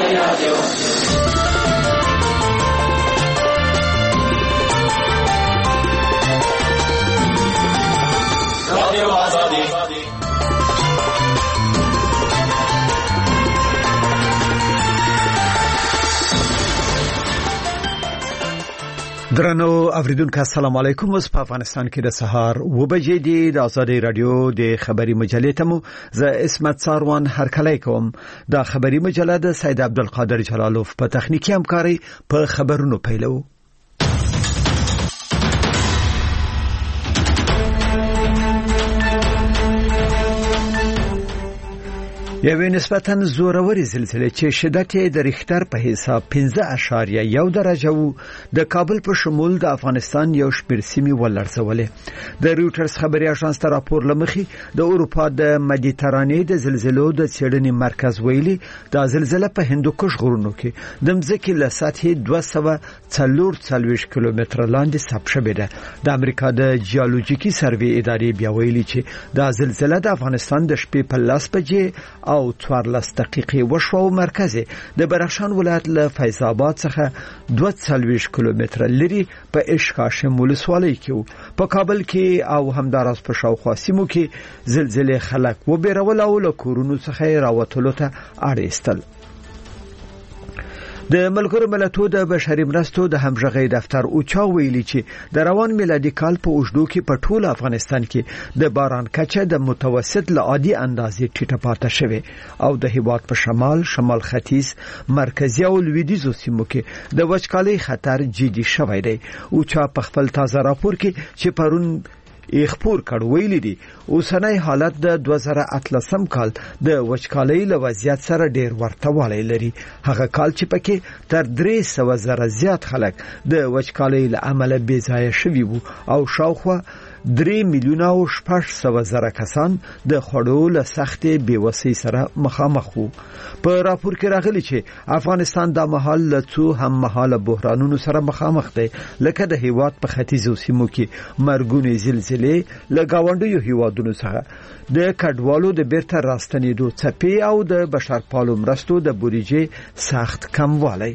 درنو اوریدونکو السلام علیکم. اوس په افغانستان کې د سهار 9 بجې د آزادۍ رادیو د خبري مجلې ته مو ز اسمت ساروان هرکلی کوم. د خبري مجله د سید عبدالقادر جلالوف په تخنیکی همکاري په خبرونو پیلو. یوه نسبتاً زوروري زلزلې چې شدت یې د ریختر په حساب 15.1 درجه وو د کابل په شمول د افغانستان یو شمېر سیمې ولړزولې. د رويټرز خبري اژانس ته راپور لمخي د اروپا د مدیترانې د زلزلو د څېړنې مرکز ویلي د زلزلې په هندوکش غرونو کې د مځکې له سطحې 244 کیلومتره لاندې ثبت شوې ده. د امریکا د جیولوژیکي سروې ادارې بیا ویلي چې د زلزلې د افغانستان د شپې په 10 بجې او 14 دقیقې وشو او مرکز د بدخشان ولایت له فیض آباد څخه 240 کیلومتره لري په اشکاشم ولسوالۍ کې. په کابل کې او همداراز په شاوخوا سیمو کې زلزلې خلک وبېرول او له کورونو څخه راوتلو ته اړ ایستل. د ملګرو ملتونو د بشري مرستو د همغږي دفتر اوچا ویلي چې د روان میلادي کال په اوږدو کې په ټول افغانستان کې د باران کچه د متوسط له عادي اندازې ټیټه پاتې شوه او د هیواد په شمال ختیځ مرکزي او لویدیځو سیمو کې د وچکالۍ خطر جدي شوی دی. اوچا په خپل تازه راپور کې چې پرون خبر کړ ویلي دي اوسنۍ حالت د 2018 کال د وچکالۍ له وضعیت سره ډیر ورته والی لري. هغه کال چې پکې تر 300,000 زیات خلک د وچکالۍ له امله بې ځایه شوي وو او شاوخوا 3,600,000 کسان د خړو له سختې بیوسۍ سره مخامخ وو. په راپور کې راغلي چې افغانستان د مهال له څو هم مهاله بحرانونو سره مخامخ دی لکه د هیواد په ختیځو سیمو کې مرګونې زلزلې له گاونډیو هیوادونو څخه د کډوالو د بیرته راستنېدو څپې او د بشرپالو مرستو د بودیجې سخت کموالی.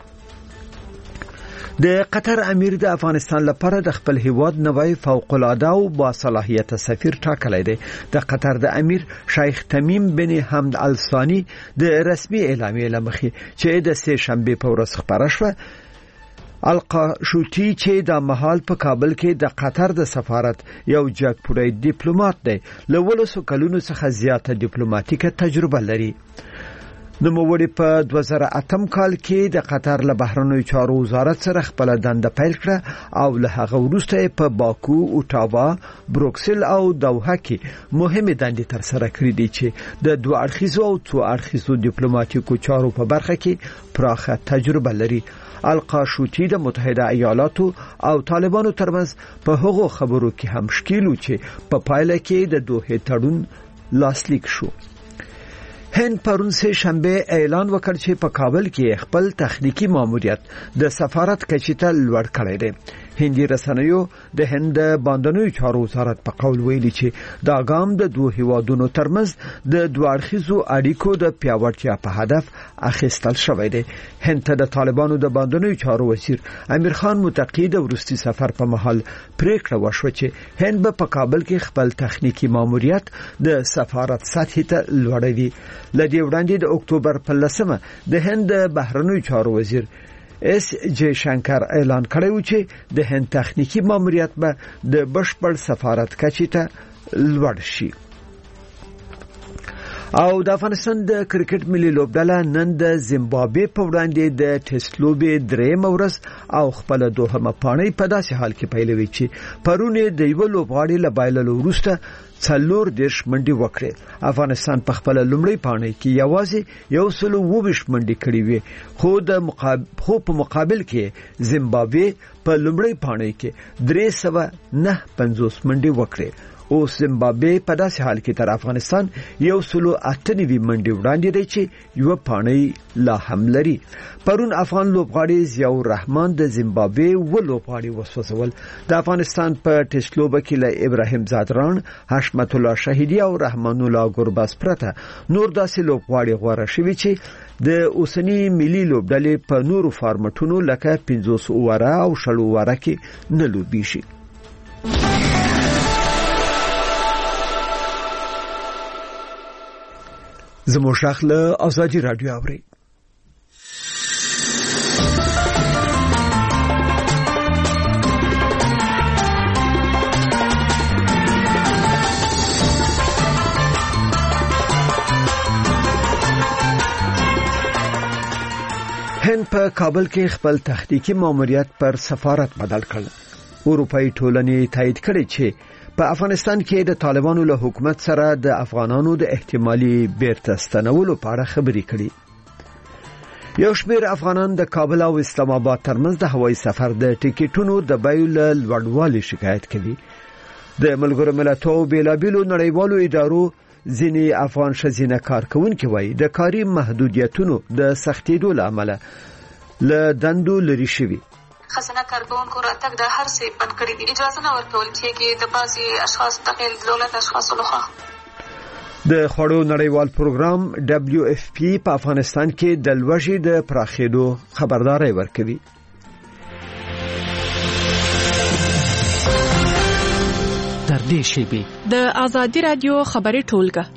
د قطر امیر د افغانستان لپاره د خپل هیواد نوی فوق العاده او با صلاحیت سفیر ټاکلی دی. د قطر د امیر شیخ تمیم بن حمد الثانی د رسمي اعلامیې لمخې چې د سه شنبه په ورځ خبره شوه القاشوتی چې د مهال په کابل کې د قطر د سفارت یو جګپوړی ډیپلوماټ دی له 200 کلونو څخه زیاته ډیپلوماټیکه تجربه لري. نوموړي په 2008 کال کې د قطر له بهرنیو چارو وزارت سره خپل دنده پیل کړه او له هغه وروسته په باکو، اوټاوا، بروکسل او دوحه کې مهمه دندې تر سره کړې دي چې د دوه اړخیزو او څو اړخیزو ډیپلوماټیکو چارو په برخه کې پراخه تجربه لري. القاشوتی د متحده ایالاتو او طالبانو ترمنځ په هغو خبرو کې هم شکیل و چې په پایله کې د دوه تړون لاسلیک شو. هند پرون سه شنبه اعلان وکړ چې په کابل کې خپل تخنیکی ماموریت د سفارت کچې ته لوړ کړی دی. هندي رسنیو د هند باندنوي چارو وزارت په قول ویلي چې دا ګام د دوه هیوادونو ترمنځ د دوه اړخیزو اړیکو د پیاوړتیا په هدف اخیستل شوی دی. هند ته د طالبانو د باندنوي چارو وزیر امیر خان متقی د ورستي سفر په مهال پریکړه وشوه چې هند به په کابل کې خپل تخنیکی ماموریت د سفارت سطح ته لوړوي. لدی وړاندې د اکتوبر په 10 د هند بهرنیو چارو وزیر اس جے شنکر اعلان کړی و چې د هند تخنیکی ماموریت به د بشپړ سفارت کچې ته لوړ شي. او د افغانستان د کرکټ ملي لوبډله نن د زیمبابوې په وړاندې د ټیسټ لوبې درېمه ورځ او خپل دوهمه پاڼۍ په داسې حال کې پیلوي چې پرونه د یو لوبغاړي له بایللو وروسته 40 منډي وکړي. افغانستان په خپل لومړی پاڼۍ کې یوازې 120 منډي کړې وي خو په مقابل کې زیمبابوې په لومړی پاڼۍ کې 350 منډي وکړي. او زیمبابوې په داسې حال کې تر افغانستان 198 منډي وړاندې دی چې یو پاڼۍ لا هم لري. پرون افغان لوبغاړي ضیاء الرحمن د زیمبابوې لوبغاړي وسوځول. د افغانستان په ټیسټ لوبه کې له ابراهیم زادران، حشمت الله شهیدی او رحمان الله ګرباس پرته نور داسې لوبغاړي غوړه شوي چې د اوسنی ملي لوبډلې په نورو فارمټونو لکه 50 اووره او 60 اووره کې نه لوبي شي. زموږ شاخله ازادي رادیو اوري. هند په کابل کې خپل تخنیکی ماموریت پر سفارت بدل کړ. اروپאי ټولنې تایید کړی چې په افغانستان کې د طالبانو له حکومت سره د افغانانو د احتمالي بیرته ستنولو په اړه خبرې کړي. یو شمېر افغانان د کابل او اسلام آباد ترمنځ د هوایي سفر د ټیکټونو د بیو له لوړوالي شکایت کوي. د ملګرو ملتونو بیلابیلو نړیوالو ادارو ځینې افغان ښځینه کارکونکي وایي د کاري محدودیتونو د سختېدو له امله له دندو لرې شوي. خزانه کارکونکو راتګ د هر څه بند کړی دي. اجازه نه ورکول کېږي د بعضي اشخاص دغه دولت اشخاصو لخوا. د خوړو نړیوال پروګرام WFP په افغانستان کې د لوږې د پراخېدو خبرداري ورکوي. در دې شیبې د ازادي رادیو خبري ټولګه.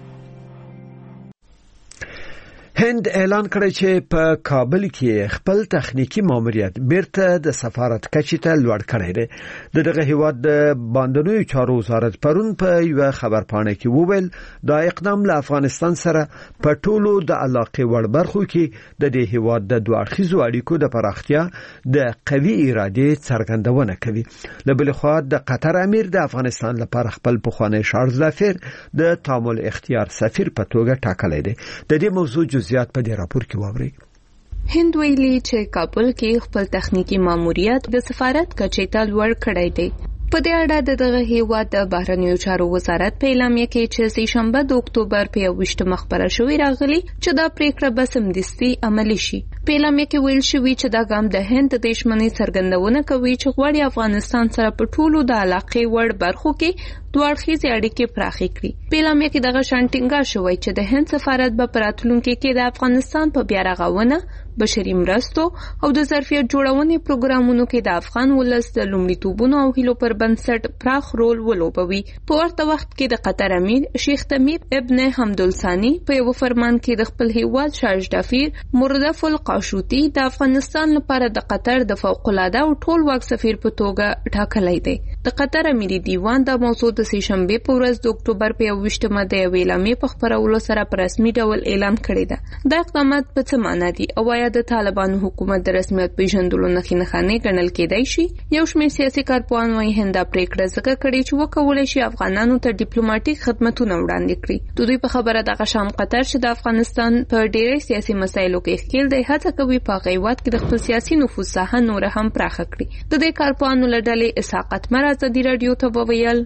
هند اعلان کړی چې په کابل کې خپل تخنیکی ماموریت بیرته د سفارت کچې ته لوړ کړی دی. دغه هیواد د باندنوي چارو وزارت پرون په یو خبرپاڼه کې وویل دا اقدام له افغانستان سره په ټولو د علاقې وړ برخو کې د دې هیواد د دوه اړخیزو اړیکو د پراختیا د قوي اراده څرګندونه کوي. له بل خوا د قطر امیر د افغانستان لپاره خپل پخوانی شارلز لافیر د تعامل اختیار سفیر په توګه ټاکلی دی. د دې موضوع زیات په دې راپور کې واوري. هند ویلي چې کابل کې خپل تخنیکی ماموریت د سفارت کچې ته لوړ کړی دی. په دې اړه دغه هیواد د بهرنیو چارو وزارت په اعلامیه کې چې سه شنبه د اکتوبر په 28 مخبره شوې راغلي چې دا پریکړه به سمدستي عملي شي. په اعلامیه کې ویل شوی چې دا ګام د هند د دښمنۍ څرګندونه کوي چې غواړي افغانستان سره په ټولو د علاقې وړ برخو کې دوه اړخیزې اړیکې پراخې کړي. په اعلامیه کې دغه شان ټینګار شوی چې د هند سفارت به په راتلونکي کې د افغانستان په بیا رغونه، بشري مرستو او د ظرفیت جوړونې پروګرامونو کې د افغان ولس د لومړیتوبونو او هیلو پر بنسټ پراخ رول ولوبوي. په ورته وخت کې د قطر امیر شیخ تمیم ابن حمدالثاني په یو فرمان کې د خپل هیواد شارج دافیر مردف القاشوطي د افغانستان لپاره د قطر د فوق العاده او ټول واک سفیر په توګه ټاکلی دی. د قطر امیري دیوان د موضوع د سه شنبه په ورځ د اکتوبر په 28مه د اعلامیې په خبرولو سره په رسمي ډول اعلان کړی دی. دا اقدامات په څه معنی دي او آیا د طالبانو حکومت د رسمیت پیژندلو نه ګڼل کېدای شي؟ یو شمېر سیاسي کارپوهان وايي هند پریکړه ځکه کړې چې وکولای شي افغانانو ته ډیپلوماټیک خدمتونه وړاندې کړي. د دوی په خبره دغه شام قطر چې د افغانستان په ډېرې سیاسي مسایلو کې ښکیل دی هڅه کوي په غیوات کې د خپل سیاسي نفوذ ساحه نور هم پراخه کړي. د دې کارپوهانو له ډلې اسحاق مراد ازادي رادیو ته وویل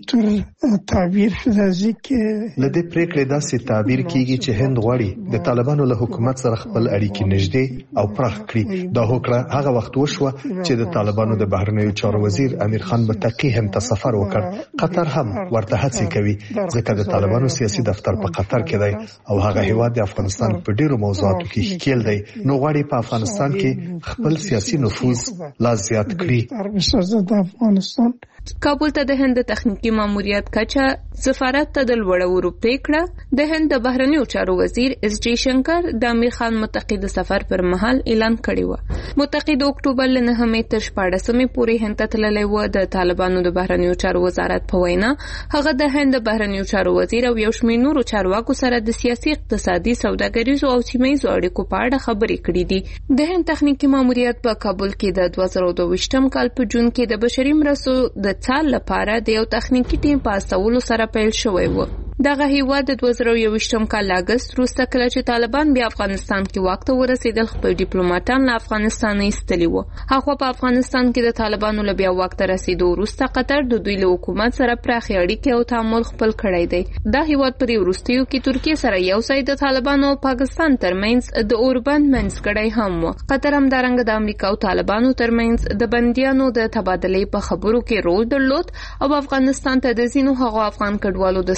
تعبیر شدازي کې لدې پریکړې داسې تعبیر کیږي چې هند غواړي د طالبانو له حکومت سره خپل اړیکې نږدې او پراخ کړي. دا هوکړه هغه وخت وشوه چې د طالبانو د بهرنیو چارو وزیر امیر خان متقی هم ته سفر وکړ. قطر هم ورته هڅې کوي ځکه د طالبانو سیاسي دفتر په قطر کې دی او هغه هیواد د افغانستان په ډیرو موضوعاتو کې ښکیل دی. نو غواړي په افغانستان کې خپل سیاسي نفوذ لا زیات کړي. کابل ته د هند تخنیکی ماموریت کچا سفارت ته د لوړولو پریکړه د هند د بهرنیو چارو وزیر اس جی شنکر د امیر خان متقی د سفر پر مهال اعلان کړی و. متقی د اکتوبر له 9 تر 14 پورې هند ته تللی و. د طالبانو د بهرنیو چارو وزارت په وینا هغه د هند د بهرنیو چارو وزیر او یو شمېر نورو چارواکو سره د سیاسي، اقتصادي، سوداګریزو او سیمه‌ییزو اړیکو په اړه خبرې کړې دي. د هند تخنیکی ماموریت په کابل کې د 2022 کال په جون کې د بشري مرستو د څال لپاره د یو تخنیکی ټیم په استولو سره پیل شوی و. دغه هیواد د 2021 کال اگست وروسته کله چې طالبان بیا افغانستان کې واک ته ورسېدل خپل ډیپلوماټان له افغانستان ایستلي وو. هغه په افغانستان کې د طالبانو له بیا واک ته رسیدو وروسته قطر د دوی له حکومت سره پراخې اړیکې او تعامل خپل کړی دی. دا هیواد په وروستیو کې ترکیه سره یو ځای د طالبانو او پاکستان ترمنځ د اوربند منځګړی هم و. قطر هم دارنګ د امریکا او طالبانو ترمنځ د بندیانو د تبادلې په خبرو کې رول درلود او افغانستان ته د ځینو هغو افغان کډوالو د ستنولو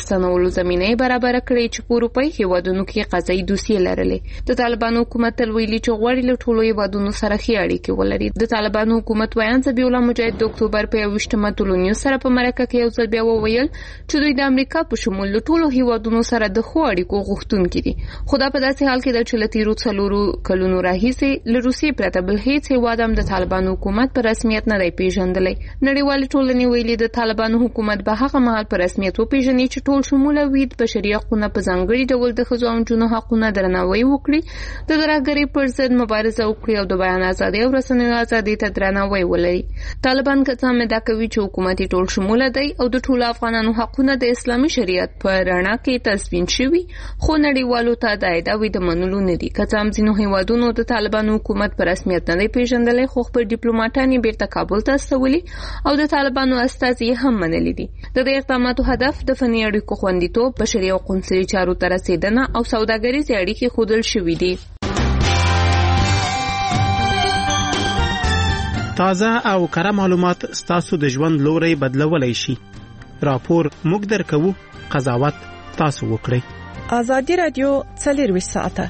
کولو زمینه برابر کړې چې په اروپאי هیوادونو کې قضایي دوسیې لرلې. د طالبانو حکومت تل ویلي چې غواړي له ټولو هیوادونو سره ښې اړیکې ولري. د طالبانو حکومت ویان ذبیح الله مجاهد د اکتوبر په 28مه تلونیو سره په مرکه کې یو ځل بیا وویل چې دوی د امریکا په شمول له ټولو هیوادونو سره د ښو اړیکو غوښتونکي دي. خو دا په داسې حال کې ده چې له تیرو 4 کلونو راهیسې له روسیې پرته بل هیڅ هیواد هم د طالبانو حکومت په رسمیت نه دی پیژندلی. نړیوالې ټولنې ویلي د طالبانو حکومت به هغه مهال په رسمیت وپیژني چې ټول شموله وي د بشري حقوقو په ځانګړي ډول د ښځو او نجونو حقوقو درناوی وکړي، د ترهګرۍ پر ضد مبارزه وکړي او د بیان ازادي او رسنیو ازادي ته درناوی ولري. طالبان که څه ادعا کوي چې حکومت ټول شموله دی او د ټولو افغانانو حقونه د اسلامي شریعت په رڼا کې تضمین شوي، خو نړیوالو ته دا ادعاوې د منلو نه دي. که څه هم ځینو هیوادونو د طالبانو حکومت په رسمیت نه دی پیژندلی، خو خپل ډیپلوماټان یې بیرته کابل ته استولي او د طالبانو استازي هم منلي دي. د دې اقداماتو هدف د فني اړیکو خوندیتوب، بشري او قونسلي چارو ته رسیدنه او سوداګریزې اړیکې ښودل شوي دي. تازه او کره معلومات ستاسو د ژوند لوري بدلولای شي. راپور موږ درکوو، قضاوت تاسو وکړئ. آزادي رادیو 24 ساعته.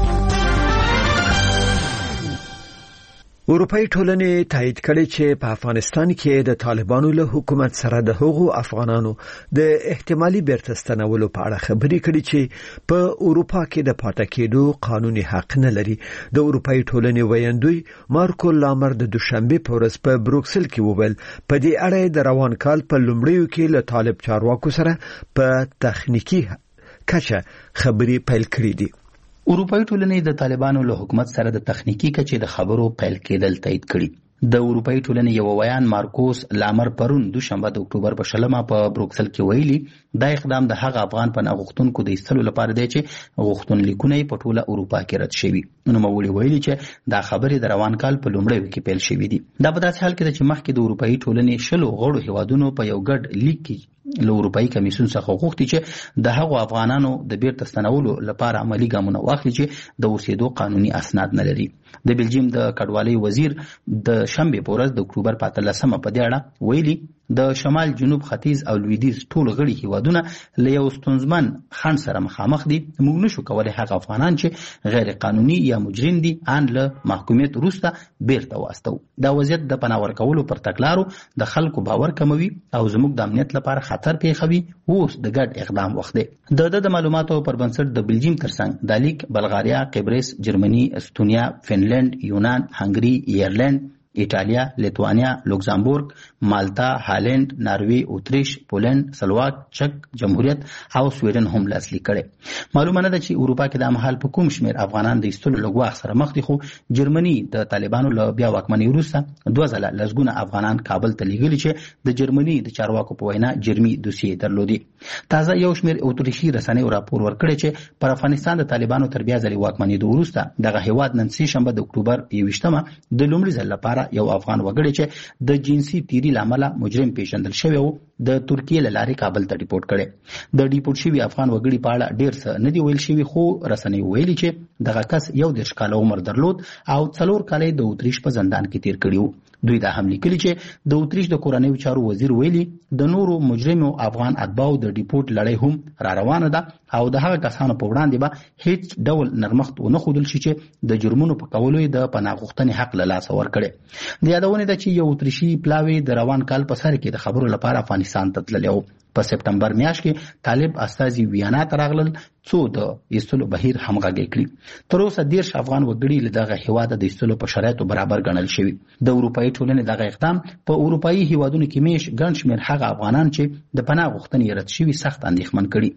اروپאי ټولنې تایید کړي چې په افغانستان کې د طالبانو له حکومت سره د هغو افغانانو د احتمالي بیرته ستنولو په اړه خبرې کړي چې په اروپا کې د پاتې کېدو قانوني حق نه لري. د اروپאי ټولنې ویاندوی مارکو لامر د دوشنبه په ورځ په بروکسل کې وویل په دې اړه د روان کال په لومړیو کې له طالب چارواکو سره په تخنیکی کچه خبرې پیل کړې دي. اروپאי ټولنې د طالبانو له حکومت سره د تخنیکی کچې د خبرو پیل کېدل تایید کړي. د اروپאי ټولنې یو ویان مارکوس لامر پرون دوشنبه د اکتوبر په 20 په بروکسل کې ویلي دا اقدام د هغه افغان پناه غوښتونکو د ایستلو لپاره دی چې غوښتنلیکونه په ټوله اروپا کې رد شوي. نوموړي ویلي چې دا خبرې د روان کال په لومړیو کې پیل شوي دي. دا په داسې حال کې چې مخکې د اروپאי ټولنې 10 غړو هیوادونو په یو ګډ لیک کې له اروپאי کمیسیون څخه غوښتي چې د هغو افغانانو د بیرته ستنولو لپاره عملی ګامونه واخلي چې د اوسېدو قانوني اسناد نه لري. د بلجیم د کډوالۍ وزیر د شنبه په ورځ د اکتوبر په 13 په دې اړه ویلي د شمال جنوب ختیځ او لویدیځ ټول غړي هیوادونه له یو ستونزمن خنډ سره مخامخ دي. موږ نشو کولای هغه افغانان چې غیر قانوني یا مجرم دي ان له محکومیت وروسته بیرته واستو. دا وضعیت د پناه ورکولو پر تګلارو د خلکو باور کموي او زموږ د امنیت لپاره خطر پیښوي. اوس د ګډ اقدام وخت دی. د معلوماتو پر بنسټ د بلجیم ترڅنګ د لیک بلغاریا، قبرس، جرمني، استونیا، فنلند، یونان، هنګري، ایرلند، ایټالیا، لیتوانیا، لوکزامبورګ، مالتا، هالند، ناروی، اتریش، پولند، سلواک، چک جمهوریت او سویډن هم لاسلیک کړي. معلومه نه ده چې اروپا کې د مهال په کوم شمیر افغانان د ایستلو له ګواښ سره مخ دي، خو جرمني د طالبانو له بیا واکمنۍ وروسته 2 ځله لسګونه افغانان کابل ته لیږلي چې د جرمني د چارواکو په وینا جرمي دوسیې درلودي. تازه یو شمیر اتریشي رسنیو راپور ورکړی چې پر افغانستان د طالبانو تر بیا ځلې واکمنۍ وروسته دغه هیواد نن سه شنبه د اکتوبر 21 د لومړي ځل لپاره یو افغان وګړی چې د جنسي تیری لامل مجرم پیژندل شوی و د ترکیې له لارې کابل ته ډیپورت کړي. د ډیپورت شوی افغان وګړي په اړه ډیر څه نه دی ویل شوی، خو رسنۍ ویلي چې دغه کس 11 کاله عمر درلود او 4 کاله د اتریش په زندان کې تیر کړی. دوی دا هم لیکلي چې د اتریش د کورنیو چارو وزیر ویلي د نورو مجرمو افغان اتباعو د ډیپورت لړۍ هم را روانه ده او د هغه کسانو په وړاندې به هیڅ ډول نرمښت ونه ښودل شي چې د جرمونو په کولو د پناه غوښتنې حق له لاسه ورکړي. د یادونه ده چې یو اتریشي پلاوی د روان کال په سر کې د خبرو لپاره افغانستان ته تللی و. په سپټمبر میاشت کې طالب استازي ویانا ته راغلل څو د ایستلو بهیر همغږی کړي. تر اوسه 13 افغان وګړي له دغه هیواد د ایستلو په شرایطو برابر ګڼل شوي. د اروپאי ټولنې دغه اقدام په اروپאי هیوادونو کې میش ګڼ شمېر هغه افغانان چې د پناه غوښتنې رد شوي سخت اندېښمن کړي.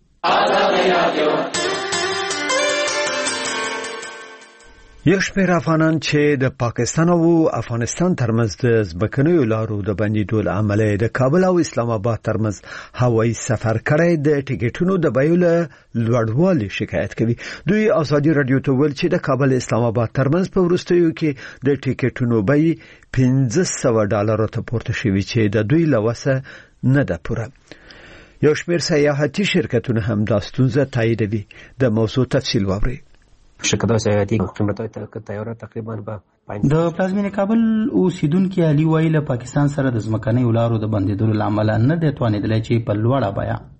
یو شمېر افغانان چې د پاکستان او افغانستان ترمنځ د ځمکنیو لارو د بندیدو له امله د کابل او اسلام آباد ترمنځ هوایي سفر کړی د ټیکټونو د بیو له لوړوالي شکایت کوي. دوی آزادي رادیو ته ویل چې د کابل اسلام آباد ترمنځ په وروستیو کې د ټیکټونو بیې $1500 ته پورته شوي چې د دوی له وسه نه ده پوره. یو شمېر سیاحتي شرکتونه هم دا ستونزه تاییدوي. د موضوع تفصیل واورئ. شرکت‌های سیاحتی قیمت‌های طیاره تقریبا به د پلازمینې کابل اوسیدونکو علي ویل پاکستان سره د ځمکنیو لارو د بندیدلو لامل نه دی توانیدلی چې په لوړه بیه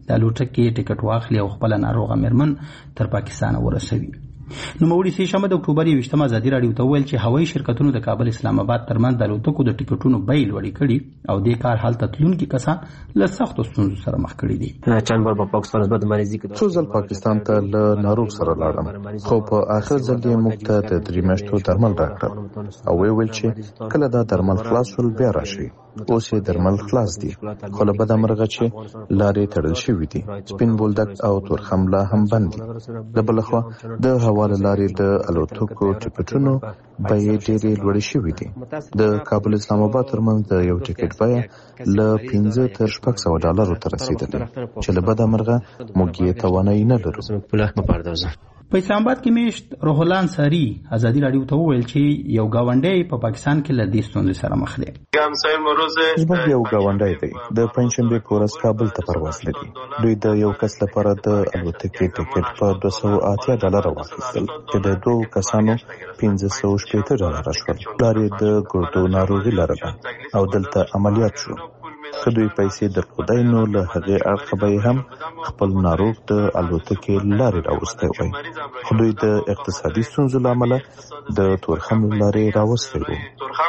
د الوتکې ټیکټ واخلي او خپل ناروغه مېرمن تر پاکستان ورسوي. نوموړي سه شنبه د اکتوبر 28 ازادي راډیو ته ویل چې هوایي شرکتونو د کابل اسلام آباد ترمنځ د الوتکو د ټیکټونو بیې لوړې کړي او د کار حالت تلونکي کسان له سختو ستونزو سره مخ کړي دي. چند بار په پاکستان بعد مریضي کې څو ځل پاکستان ته له ناروغ سره لاړم، خو په آخر ځل یې موږ ته د 3 میاشتو درمل راکړل او ویل چې کله دا درمل خلاص شول بیا راشي. اوس یې درمل خلاص دي، خو له بده مرغه چې لارې تړل شوې دي. سپین بولدک او تورخم لا هم بند دي. د بل خوا د هوا له لارې د الوتکو ټیکټونو بیې ډېرې لوړې شوې دي. د کابل اسلام آباد ترمنځ د یو ټیکټ بیه له 15 تر 600 ډالرو ته رسیدلې چې له بده مرغه موږ یې توانایي نه لرو. په اسلام آباد کې میشت روح الله انصاری ازادي راډیو ته وویل چې یو گاونډی په پاکستان کې له دې ستونزې سره مخ دی. زموږ یو گاونډی دی د پنځشنبه په ورځ کابل ته پرواز لري. دوی د یو کس لپاره د الوتکې ټیکټ په $280 واخیستل چې د دوه کسانو $560 شول. پلار یې د ګردو ناروغي لرله او دلته عملیات شو. که دوی پیسې درلودای نو له هغې اړخه به هم خپل ناروغ د الوتکې لارې راوستی وای، خو دوی د اقتصادي ستونزو له امله د تورخم لارې راوستی وو.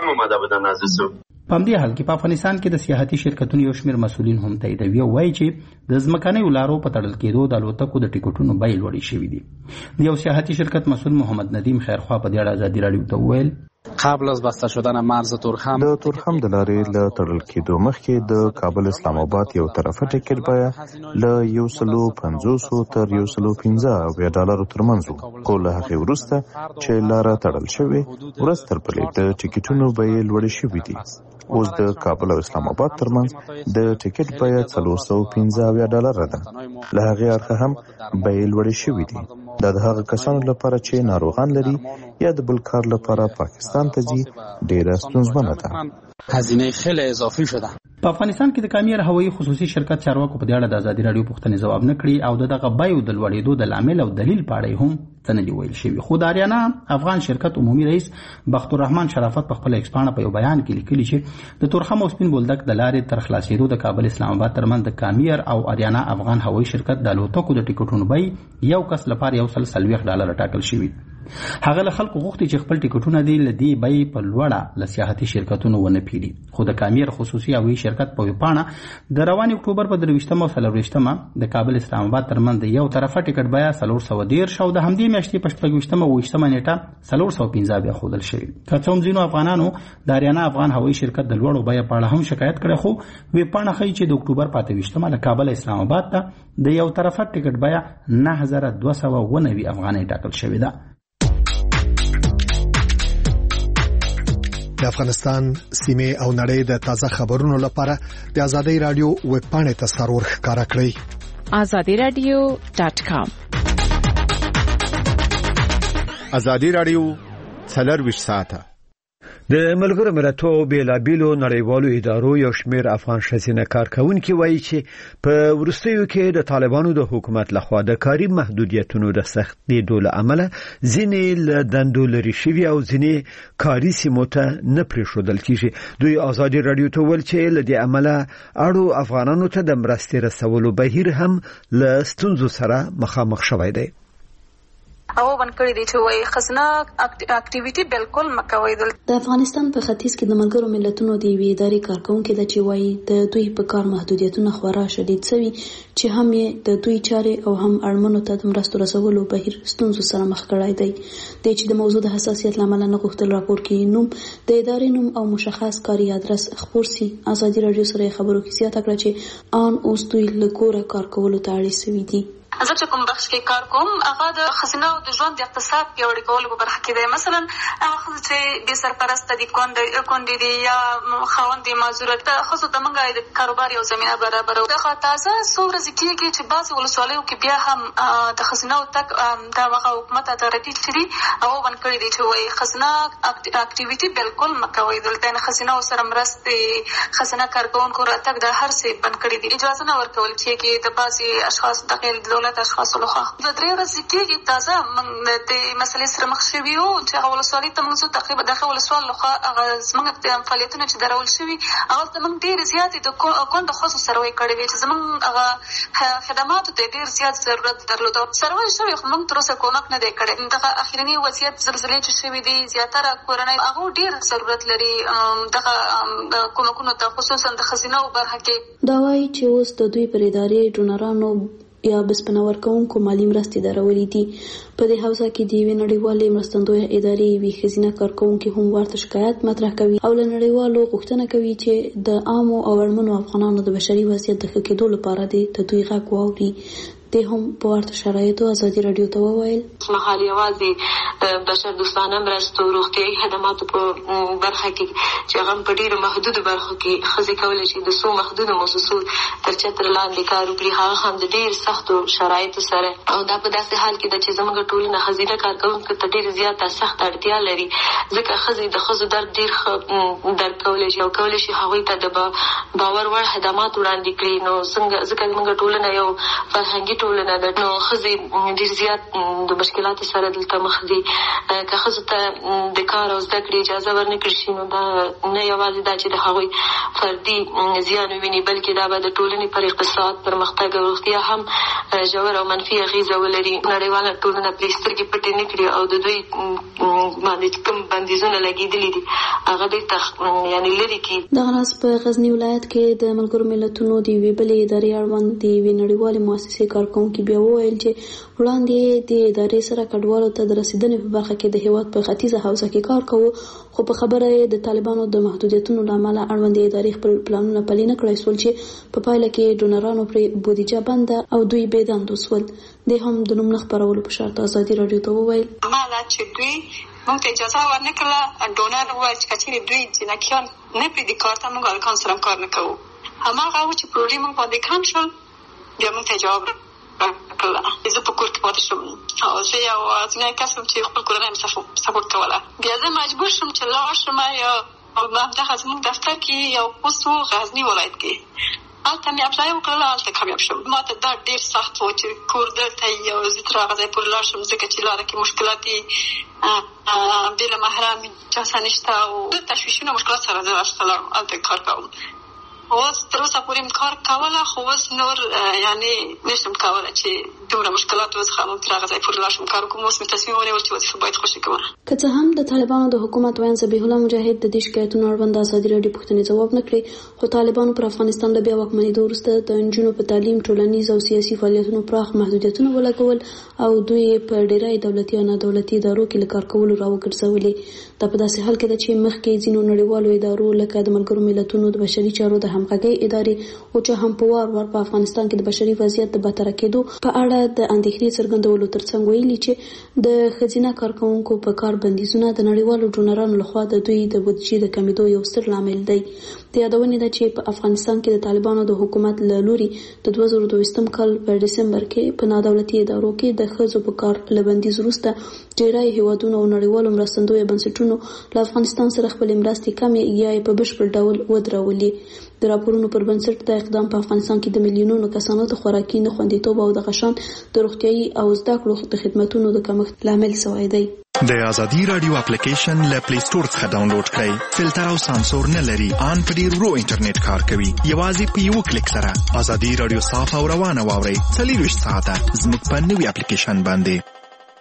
په همدې حال کې په افغانستان کې د سیاحتي شرکتونو یو شمېر مسؤلین هم تاییدوي او وایي چې د ځمکنیو لارو په تړل کېدو د الوتکو د ټیکټونو بیې لوړې شوي دي. د یو سیاحتي شرکت مسؤل محمد ندیم خیرخوا په دې اړه ازادي راډیو ته وویل قبل از بسته شدن مرز تورخم د تورخم د لارې له تړل کېدو مخکې د کابل اسلام آباد یو طرفه ټیکټ بیه له $150 تر $115 ترمنځ وو، خو له هغې وروسته چې لاره تړل شوې ورځ تر بلې د ټیکټونو بیې لوړې شوې دي. اوس د کابل او اسلام آباد ترمنځ د ټیکټ بیه $415 ده. له هغې اړخه هم بیې لوړې شوې دي. دا د هغه کسانو لپاره چې ناروغان لري یا د بل کار لپاره پاکستان ته ځي ډېره ستونزمنه ده. هزینه خیلی اضافي شده. په افغانستان کې د کامیر هوایي خصوصي شرکت چارواکو په دې اړه د ازادي راډیو پوښتنې ځواب نه کړي او دغه بیو د لوړېدو د لامل او دلیل په اړه هم څه نه دي ویل شوي. خو د اریانا افغان شرکت عمومي رئیس بختالرحمن شرافت په خپل ایکسپانه په یو بیان کې لیکلي چې د تورخم او سپین بولدک د لارې تر خلاصېدو د کابل اسلام آباد ترمنځ د کامیر او اریانا افغان هوایي شرکت د الوتکو د ټیکټونو بیې یو کس لپاره $140 ټاکل شوي. هغه له خلکو غوښتي چې خپل ټیکټونه دې له دې بیې په لوړه له سیاحتي شرکتونو ونه پیري. خو د کامیر خصوصي هوایي شرکت په ویبپاڼه د روان اکتوبر په 23 او 24 د کابل اسلام آباد ترمنځ د یو طرفه ټیکټ بیه $410 او د همدې میاشتې په 28 او 28 نیټه $415 بیا ښودل شوي. که څه هم ځینو افغانانو د اریانا افغان هوایي شرکت د لوړو بیې په اړه هم شکایت کړی، خو ویبپاڼه ښیي چې د اکتوبر په 28 له کابل اسلام آباد ته د یو طرفه ټیکټ بیه $9290 ټاکل شوې ده. د افغانستان سیمه او نړۍ د تازه خبرونو لپاره د ازادي رادیو ویب پاڼه ته سرور ښکارا کړئ. azadiradio.com. ازادي رادیو 24 ساعته د ملګرو ملتونو بیلابیلو نړیوالو ادارو یو شمېر افغان ښځینه کارکونکي وایي چې په وروستیو کې د طالبانو د حکومت لخوا د کاري محدودیتونو د سختېدو له امله ځینې له دندو لرې شوي او ځینې کاري سیمو ته نه پرېښودل کېږي. دوی ازادي رادیو ته ویل چې له دې امله اړو افغانانو ته د مرستې رسولو بهیر هم له ستونزو سره مخامخ شوی دی. او باندې دي چې وای خزنه اکټیویټي بالکل مکوي. د افغانستان په ختیځ کې د ملګرو ملتونو د وی ادارې کارکونکو د چې وای د دوی په کار محدودیتونه خورا شدید شوي چې هم یې د دوی چارې او هم اړمنو ته د مرستو رسولو بهیر ستونزو سره مخ کړای دی. د چې د موضوع د حساسیت لامل نه غوښتل راپور کې نوم د ادارې نوم او مشخص کاري ادرس خبر سي. ازادي رادیو سره خبرو کې زیاته کړه چې ان اوس دوی له کوره کار کولو ته اړ شوي دي. زه چې کوم بخش کې کار کوم هغه د خزینه او د ژوند د اقتصاد پیاوړي کولو په برخه کې دی. مثلا هغه چې بې سرپرسته دي کونډې دي یا خاوند معذوره ده، خو د منګه د کاروبار یو زمينه برابر ده. خو تازه څو ورځې کېږي چې بعض ولسوالیو کې بیا هم د خزینه او تک د حکومت اتارټي لري او باندې دي چې وایي خزینه اکټیویټي بالکل مکوي. دلته نه خزینه سره مرستې خزینه کارکونکو راتګ د هر څه باندې دي. اجازه نه ورکول چې د بعضي اشخاص داخل دولت دولت اشخاصو لخوا د 3 ورځې کېږي تازه موږ د مسلې سره مخ شوي یو چې هغه ولسوالۍ ته موږ ځو تقریبا دغه ولسوال لخوا هغه زموږ فعالیتونه چې درول شوي هغه زموږ ډېرې زیاتې د کونډو ښځو سروې کړې وې چې زموږ هغه خدماتو ته ډېر زیات ضرورت درلود. سروې شوي خو موږ تر اوسه کومک نه دی کړی. دغه اخرني وضعیت زلزلې چې شوي دي زیاتره کورنۍ هغو ډېر ضرورت لري دغه کومکونو ته، خصوصا د ښځینهو برخه کې. دا وایي چې اوس د دوی پر ادارې ډونرانو یا بسپنه ورکوونکو مالي مرستې درولې دي. په دې حوزه کې د یوې نړیوالې مرستندویه ادارې یوې ښځینه کارکوونکې هم ورته شکایت مطرح کوي او له نړیوالو غوښتنه کوي چې د عامو او اړمنو افغانانو د بشري وضعیت د ښه کېدو لپاره د دوی غږ واوري. د هم په ورته شرایطو ازادي راډیو ته وویل مهال یوازې بشر دوستانه مرستو روغتیایي خدماتو په برخه کې چې هغه په ډېرو محدودو برخو کې ښځې کولی شي د څو محدودو موسسو تر چتر لاندې کار وکړي، هغه هم د ډېر سختو شرایطو سره. او دا په داسې حال کې ده چې زموږ ټولنه ښځینه کارکوونکو ته ډېر زیاته سخته اړتیا لري، ځکه ښځې د ښځو درد ډېر ښه درک کولی شي او کولی شي هغوی ته د باور وړ خدمات وړاندې کړي. نو ځکه زموږ ټولنه یو فرهنګي ټولنه ده، نو ښځې ډېر زیات د مشکلاتو سره دلته مخ دي. که ښځو ته د کار او زده کړې اجازه ورنکړل شي نو دا نه یوازې دا چې د هغوی فردي زیان وویني، بلکې دا به د ټولنې پر اقتصاد، پرمختګ او روغتیا هم ژور او منفي اغېزه ولري. نړیواله ټولنه پرې سترګې پټې نه کړي او د دوی باندې کوم بندیزونه لګېدلي دي هغه بیرته یعنې لرې کړي. دغه راز په غزني ولایت کې د ملګرو ملتونو د یوې بلې ادارې اړوند د یوې نړیوالې مؤسسې کارکوونکي بیا وویل چې وړاندې د ادارې سره کډوالو ته د رسیدنې په برخه کې د هېواد په ختیځه حوزه کې کار کوو، خو په خبره یې د طالبانو د محدودیتونو له امله اړوندې ادارې خپل پلانونه پلي نه کړای سول چې په پایله کې ډونرانو پرې بودیجه بنده او دوی بې دندو سول. د هم د نوم نه خپرولو په شرط ازادي راډیو ته وویل مالا چې دوی موږ ته اجازه ورنکړله، ډونر وویل چې کچېرې دوی جنکیان نه پرېږدي کار ته، موږ هلکانو سره هم کار نه کوو. هماغه و چې پروژې موږ باندې کم شول، بیا موږ ته جواب زه په کور کې پاتې شوم او زه یو ازمایي کس وم چې خپل کورنۍ مې سپورټ کوله. بیا زه مجبور شوم چې لاړ شم یا همدغه زموږ دفتر کې یو پوسټ و غزني ولایت کې، هلته مې اپلای وکړله، هلته کامیاب شوم. ما ته دا ډېر سخت و چې کور دلته یې او زه تر هغه ځای پورې لاړ شم، ځکه چې لاره کې مشکلات دي، بې له محرم اجازه نشته او د تشویشونو مشکلات سره زه لاړم هلته کار کوم. اوس تر اوسه پورې کار کوله، خو اوس نور یعنې نشم کولی چې دومره مشکلاتو څخه موږ تر هغه ځای پورې لاړ شم کار وکړم. اوس مې تصمیم ونیول چې وظیفه باید خوښه کړم. که څه هم د طالبانو د حکومت ویاند ذبیح الله مجاهد د دې شکایتونو اړوند ازادي راډیو پوښتنې ځواب نه کړې، خو طالبانو پر افغانستان د بیا واکمنېدو وروسته د نجونو په تعلیم، ټولنیز او سیاسي فعالیتونو پراخ محدودیتونه ولګول او دوی په ډېری دولتي او نه دولتي ادارو کې له کار کولو راوګرځولې. دا په داسې حال کې ده چې مخکې ځینو نړیوالو ادارو لکه د ملګرو ملتونو د بشري چارو د همغږۍ ادارې او چې هم په وار په افغانستان کې د بشري وضعیت د بدتر کېدو په اړه د اندېښنې څرګندولو ترڅنګ ویلي چې د ښځینه کارکوونکو په کار بندیزونه د نړیوالو ډونرانو لخوا د دوی د بودیجې د کمیدو یو ستر لامل دی. د یادونې ده چې په افغانستان کې د طالبانو د حکومت له لوري د 2022 کال په ډسمبر کې په نادولتي ادارو کې د ښځو په کار له بندیز وروسته ډېری هېوادونو او نړیوالو مرستندویه بنسټونو له افغانستان سره خپلې مرستې کمې یا په بشپړ ډول ودرولې. د راپورونو پر بنسټ د اقدام په افغانستان کې د میلیونونو کسانو د خوراکي نه خوندیتوب او د غشان د روغتیایي او زده کړو د خدماتو د کمښت لامل شوی دی. د ازادي رادیو اپلیکیشن له پلی سٹور څخه ډاونلوډ کړئ. فلټر او سانسور نه لري، ان په ډیر ورو انټرنیټ کار کوي. یوازې په یو کلیک سره ازادي رادیو صاف او روانه واورئ. 24 ساعته زموږ په نوي اپلیکیشن باندې.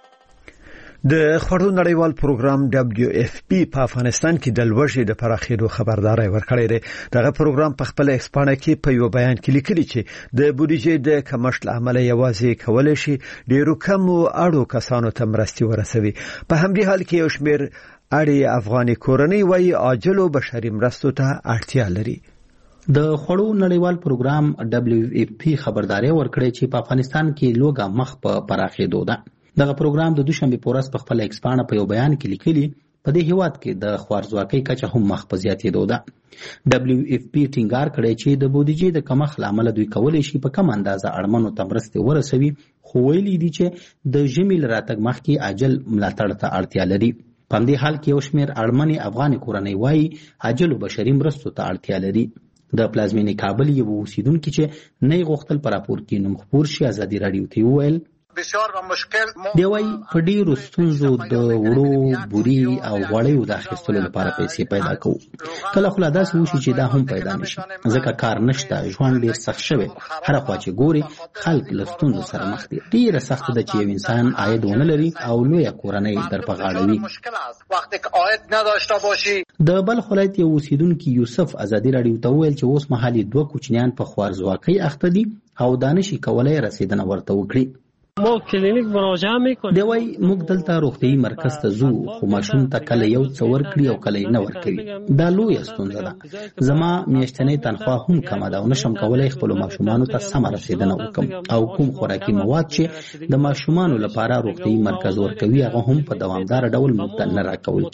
د خوړو نړیوال پروګرام WFP په افغانستان کې د لوږې د پراخېدو خبرداري ورکړې ده. دغه پروګرام په خپل ایکسپانه کې په یو بیان کې لیکلي چې د بودیجې د کمښت لامل یوازې کولای شي ډیرو کم اړو کسانو ته مرستې ورسوي. په همدې حال کې یو شمېر اړې افغاني کورنۍ وايي عاجلو بشري مرستو ته اړتیا لري. د خوړو نړیوال پروګرام WFP خبرداري ورکړې چې په افغانستان کې لوږه مخ په پراخېدو ده. دغه پروګرام د دوشنبه پورس په خپل ایکسپانه په یو بیان کې لیکلي په دې هیواد کې د خوارځواکۍ کچه هم مخ په زیاتېدو ده. WFP ټینګار کړی چې د بودیجې د کمښت لامل دوی کولی شي په کم اندازه اړمنو ته مرستې ورسوي، خو ویلي دي چې د ژمي له راتګ مخکې عاجل ملاتړ ته اړتیا لري. په همدې حال کې یو شمېر اړمنې افغاني کورنۍ وایي عاجلو بشري مرستو ته اړتیا لري. د پلازمینې کابل یو اوسیدونکي چې نه غوښتل پر راپور کې نوم خپور شي ازادي رادیو ته وویل بسیار و مشکل دی وای په ډیرو ستونزو د وړو بوري او غوړیو د اخیستلو لپاره پیسې پیدا کوو کله خو لا داسې وشي چې دا هم پیدا نشي ځکه کار نشته ژوند ډیر سخت شوی هر خوا چې ګوري خلک له ستونزو سره مخ دي ډیره سخت ده چې یو انسان عاید ونه لري او لویه کورنۍ در په غاړه وي وقتی که عاید نداشته باشی د بلخ ولایت یو اوسیدونکي یوسف ازادي رادیو ته وویل چې اوس مهال دوه کوچنیان په خوارزواکۍ اخته دي او دانشي کولای رسیدنه ورته وکړي ما کلینیک مراجعه میکنیم دی وای موږ دلته روغتیايي مرکز ته ځو خو ماشوم ته کله یو څه ورکړي او کله نه ورکوي دا لویه ستونزه ده زما میاشتنۍ تنخواه هم کمه ده او نشم کولی خپلو ماشومانو ته سمه رسیدنه وکړم او کوم خوراکي مواد چې د ماشومانو لپاره روغتیايي مرکز ورکوي هغه هم په دوامدار ډول موږ ته نه راکول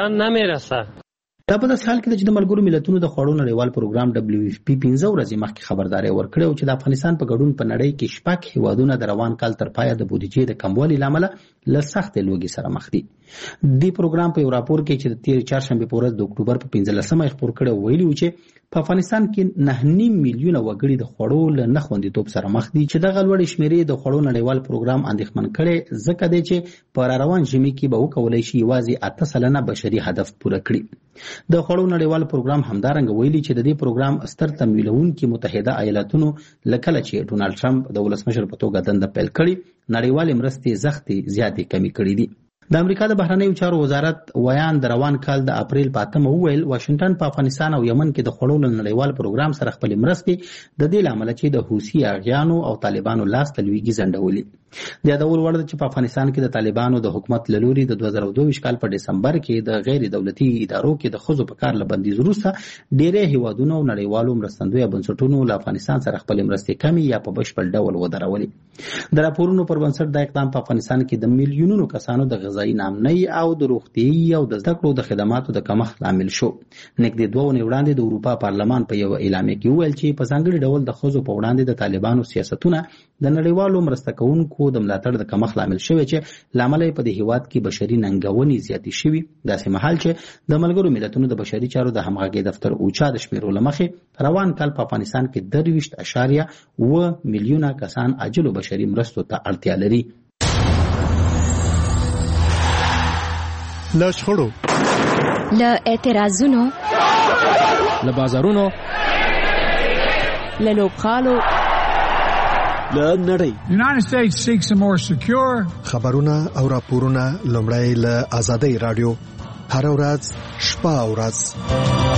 کیږي دا په داسې حال کې چې د ملګرو ملتونو د خوړو نړیوال پروګرام WFP 15 ورځې مخکې خبرداري ورکړې او چې د افغانستان په ګډون په نړۍ کې شپږ هیوادونه د روان کال تر پایه د بودیجې د کموالي لامل له سخت لوګي سره مخ دي د پروګرام په یو راپور کې چې د تیر چهارشنبه په ورځ د اکتوبر په 15مه خبر کړو ویلي و چې په افغانستان کې 9.5 میلیونه وګړي د خوړو له نخوندیتوب سره مخ دي چې د غلوړې شمیرې د خوړو نړیوال پروګرام اندېښمن کړي ځکه دی چې په روان ژمي کې به وکولای شي یوازې 8% بشري هدف پوره کړي د خوړو نړیوال پروګرام همدارنګه ویلي چې د دې پروګرام ستر تمویلونکي متحده ایالاتونو لکه چې ډونالد ټرمپ د ولسمشر په توګه دنده پیل کړي نړیوال مرستې زغتي زیاتې کمی کړې دي د امریکا د بهرنیو چارو وزارت ویان د روان کال د اپریل په 8مه وویل واشنگټن په افغانستان او یمن کې د خوړو نړیوال پروګرام سره خپل مرستې د دې لامل چې د حوثي اغیانو او طالبانو لاس ته لویږي ځنډولي د یادول وړ چې په افغانستان کې د طالبانو د حکومت له لوري د 2022 کال په ډسمبر کې د غیر دولتي ادارو کې د خزو په کار لبندیز وروسته ډېرې هیوادونو او نړیوالو مرستندویه بنسټونو له افغانستان سره خپل مرستې کمی یا په بشپړ ډول ودرولې د راپورونو پر بنسټ د اقدام په افغانستان کې د میلیونونو کسانو د غذایی نامنۍ او د روغتیايي او د زده کړو د خدماتو د کمښت لامل شو نږدې 2 ونې وړاندې د اروپا پارلمان په یو اعلامیه کې وویل چې په ځانګړي ډول د خزو په وړاندې د طالبانو سیاستونه د نړیوالو مرسته کوونکو د ملاتړ د کمښت لامل شوی چې لامل په دې هیواد کې بشري ننګونې زیاتې شوي داسې مهال چې د ملګرو ملتونو د بشري چارو د همغږۍ دفتر اوچا د شمیرو له مخې روان کال په افغانستان کې 23.7 میلیونه کسان عاجلو بشري مرستو ته اړتیا لري له شخړو له اعتراضونو له بازارونو له لوبغالو له نړۍ United States seeks a more secure خبرونه او راپورونه لومړی له آزادۍ رادیو هر ورځ شپه او ورځ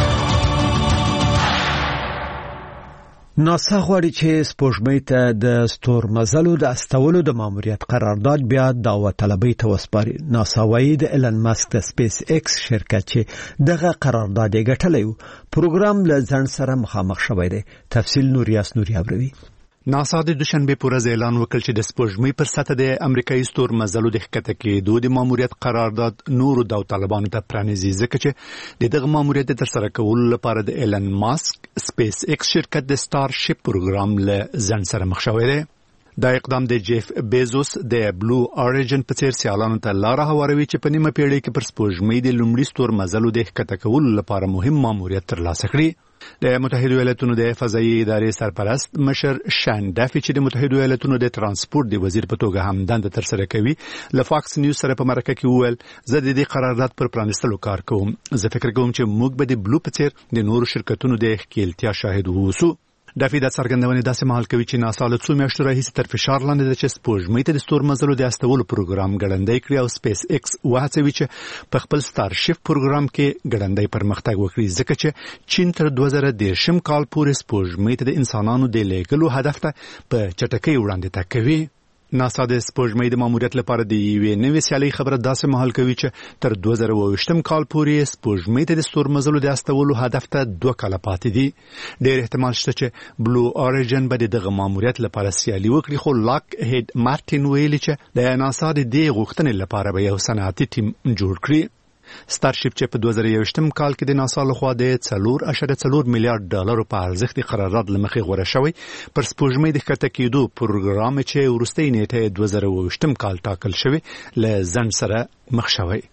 ناسا غواړي چې سپوږمۍ ته د ستورمزلو د استولو د ماموریت قرارداد بیا داوطلبۍ ته وسپاري ناسا وايي د ایلن ماسک د سپیس ایکس شرکت چې دغه قرارداد یې ګټلی پروګرام له ځان سره مخامخ شوی دی تفصیل نوریاس نوری ابروي ناسا د دوشنبه په ورځ اعلان وکړ چې د سپوږمۍ پر سطح د امریکایي ستورمزلو د ښکته کېدو د ماموریت قرارداد نورو داوطلبانو ته پرانیزي ځکه چې دغه ماموریت د ترسره کولو لپاره د ایلن ماسک سپیس ایکس شرکت د سٹار شپ پروګرام له ځان سره مخ شوی دی دا اقدام د جیف بیزوس د بلو اوریجن په څیر سیالانو ته لار هواروي چې په نیمه پیړۍ کې پر سپوږمۍ د لومړي ستورمزلو د ښکته کولو لپاره مهم ماموریت ترلاسه کړي د متحده ایالاتونو د فضایي ادارې سرپرست مشر شان ډافي چې د متحده ایالاتونو د ترانسپورت د وزیر په توګه هم دنده ترسره کوي له فاکس نیوز سره په مرکه کې وویل زه د دې قرارداد پر پرانیستلو کار کوم زه فکر کوم چې موږ به د بلو په څیر د نورو شرکتونو د ښکیلتیا شاهد ووسو ډافي د څرګندونې داسې مهال کوي چې ناسا له څو میاشتو راهیسې تر فشار لاندې ده چې سپوږمۍ ته د ستورمزلو د استولو پروګرام ګړندی کړي او سپیس ایکس وهڅوي چې په خپل سٹار شپ پروګرام کې ګړندی پرمختګ وکړي ځکه چې چین تر 2013 کال پورې سپوږمۍ ته د انسانانو د لیږلو هدف ته په چټکۍ وړاندې تګ کوي ناسا د سپوږمۍ د ماموریت لپاره د یوې نوې سیالۍ خبره داسې مهال کوي چې تر 2022 کال پورې سپوږمۍ ته د ستورمزلو د استولو هدف ته 2 کاله پاتې دي ډېر احتمال شته چې بلو اوریجن به دغه ماموریت لپاره سیالي وکړي خو لاک هید مارټین ویلي چې د ناسا د دې غوښتنې لپاره به یو صنعتي ټیم جوړ کړي سٹارشپ چې په 2021 کال کې د ناسا لخوا د 4.4 میلیارډ ډالرو په ارزښت قرارداد لمخې غوړه شوی پر سپوږمۍ د ښکته کېدو پروګرام چې وروستۍ نیټه 2022 کال ټاکل شوی له ځنډ سره مخ شوی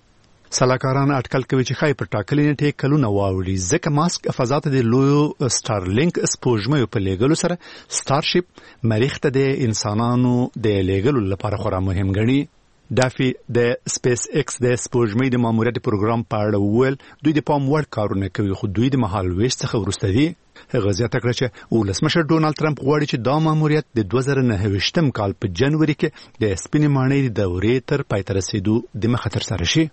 سلاکاران اټکل کوي چې خای پر ټاکلې نیټه کلونه واوړي ځکه ماسک فضا ته د لویو سټارلینک سپوږمۍ په لېګلو سره ستارشپ مریخ ته د انسانانو د لېګلو لپاره خورا مهم ګڼي. دافي د سپیس ایکس د سپوږمۍ د ماموریت پروګرام په اړه وویل دوی د پام وړ کارونه کوي خو دوی د مهال ویش څخه وروسته دي. هغه زیاته کړه چې ولسمشر ډونالد ټرمپ غواړي چې دا ماموریت د 2029 کال په جنوري کې د سپینې ماڼۍ د دورې تر پای ته رسیدو د مخه تر سره شي.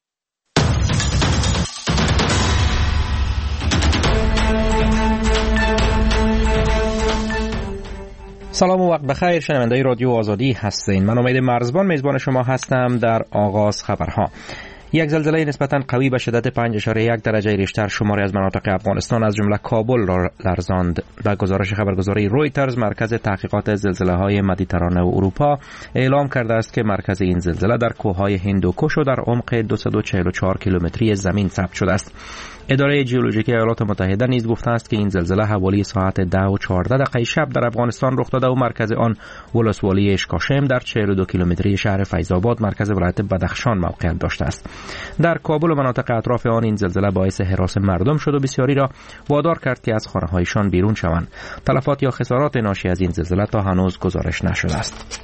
سلام و وقت بخیر، شنوندگان رادیو آزادی هستین. من امید مرزبان میزبان شما هستم در آغاز خبرها. یک زلزله نسبتاً قوی به شدت 5.1 درجه ریشتر شماری از مناطق افغانستان از جمله کابل را لرزاند. به گزارش خبرگزاری رویترز مرکز تحقیقات زلزله‌های مدیترانه و اروپا اعلام کرده است که مرکز این زلزله در کوههای هندوکش و در عمق 244 کیلومتری زمین ثبت شده است. اداره ژئولوژیکی ایالات متحده نیز گفته است که این زلزله حوالی ساعت 10:14 شب در افغانستان رخ داده و مرکز آن ولسوالی اشکاشم در 42 کیلومتری شهر فیض‌آباد مرکز ولایت بدخشان موقعیت داشته است. در کابل و مناطق اطراف آن این زلزله باعث هراس مردم شد و بسیاری را وادار کرد که از خانه‌هایشان بیرون شوند. تلفات یا خسارات ناشی از این زلزله تا هنوز گزارش نشده است.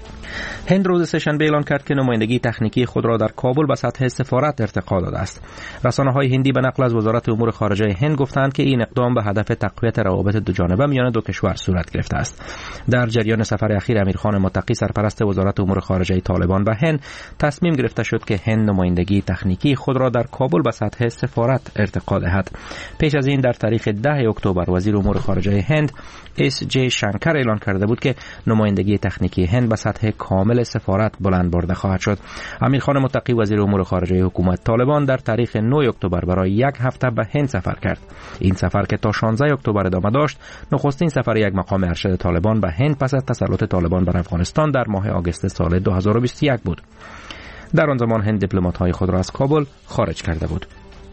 هند روز سه‌شنبه اعلام کرد که نمایندگی تکنیکی خود را در کابل به سطح سفارت ارتقا داده است. رسانه‌های هندی به نقل از وزارت امور خارجه هند گفتند که این اقدام به هدف تقویت روابط دوجانبه میان دو کشور صورت گرفته است. در جریان سفر اخیر امیرخان متقی سرپرست وزارت امور خارجه طالبان به هند تصمیم گرفته شد که هند نمایندگی تکنیکی خود را در کابل به سطح سفارت ارتقا دهد. پیش از این در تاریخ 10 اکتبر وزیر امور خارجه هند اس جی شنکر اعلام کرده بود که نمایندگی تکنیکی هند به سطح کامل سفارت بلند برده خواهد شد. امیرخان متقی وزیر امور خارجه حکومت طالبان در تاریخ 9 اکتبر برای یک هفته به هند سفر کرد. این سفر که تا 16 اکتبر ادامه داشت، نخستین سفر یک مقام ارشد طالبان به هند پس از تسلط طالبان بر افغانستان در ماه آگوست سال 2021 بود. در آن زمان هند دیپلمات‌های خود را از کابل خارج کرده بود.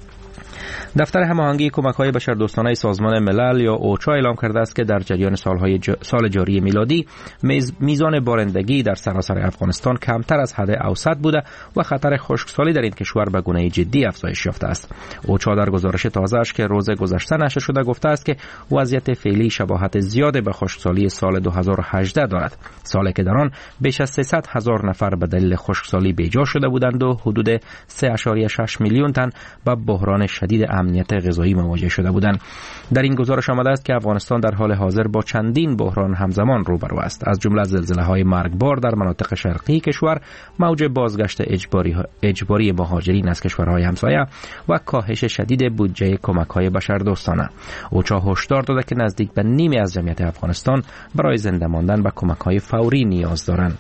دفتر هماهنگی کمک‌های بشردوستانه سازمان ملل یا اوچا اعلام کرده است که در جریان سال جاری میلادی میزان بارندگی در سراسر افغانستان کمتر از حد اوسط بوده و خطر خشکسالی در این کشور به گونه جدی افزایش یافته است. اوچا در گزارش تازه‌اش که روز گذشته نشر شده گفته است که وضعیت فعلی شباهت زیاد به خشکسالی سال 2018 دارد، سالی که در آن بیش از 300,000 نفر به دلیل خشکسالی بیجا شده بودند و حدود 3.6 میلیون تن با بحران شدید امنیت غذایی مواجه شده بودند. در این گزارش آمده است که افغانستان در حال حاضر با چندین بحران همزمان روبرو است، از جمله زلزله‌های مرگبار در مناطق شرقی کشور، موج بازگشت اجباری مهاجرین از کشورهای همسایه و کاهش شدید بودجه کمک‌های بشردوستانه. اوچا هشدار داده که نزدیک به نیمی از جمعیت افغانستان برای زنده ماندن به کمک‌های فوری نیاز دارند.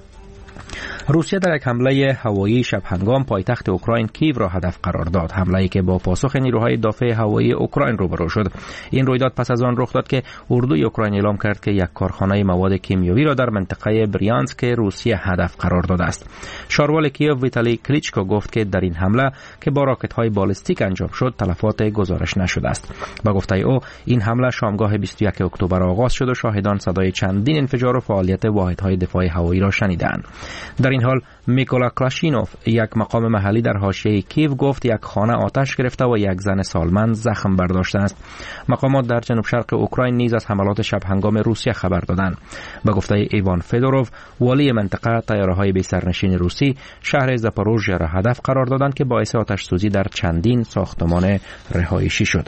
روسیه در یک حمله هوایی شب هنگام پایتخت اوکراین کیو را هدف قرار داد، حمله‌ای که با پاسخ نیروهای دفاع هوایی اوکراین روبرو شد. این رویداد پس از آن رخ داد که اردوی اوکراین اعلام کرد که یک کارخانه مواد کیمیایی را در منطقه بریانسک روسیه هدف قرار داده است. شاروال کیو ویتالی کلیچکو گفت که در این حمله که با راکت‌های بالستیک انجام شد تلفات گزارش نشده است. با گفته او این حمله شامگاه 21 اکتبر آغاز شد و شاهدان صدای چندین انفجار و فعالیت واحدهای دفاع هوایی را شنیدند. در این حال میکولا کلاشینوف، یک مقام محلی در حاشیه کیو، گفت یک خانه آتش گرفته و یک زن سالمند زخم برداشته است. مقامات در جنوب شرق اوکراین نیز از حملات شب هنگام روسیه خبر دادند. به گفته ایوان فدوروف، والی منطقه، طیاره‌های بی سرنشین روسی شهر زاپاروژیا را هدف قرار دادند که باعث آتش سوزی در چندین ساختمان رهایشی شد.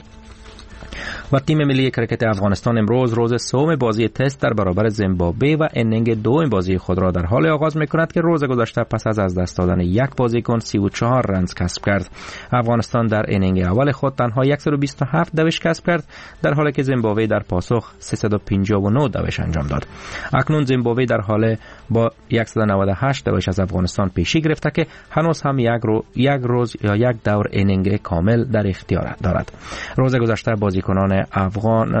و تیم ملی کرکت افغانستان امروز روز سوم بازی تست در برابر زیمبابوه و انینگ دوم بازی خود را در حال آغاز می‌کند که روز گذشته پس از دست دادن یک بازیکن 34 رنز کسب کرد. افغانستان در انینگ اول خود تنها 127 دوش کسب کرد، در حالی که زیمبابوه در پاسخ 359 دوش انجام داد. اکنون زیمبابوه در حال با 198 دوش از افغانستان پیشی گرفته که هنوز هم یک روز یا یک دور انینگ کامل در اختیار دارد. روز گذشته بازیکن افغان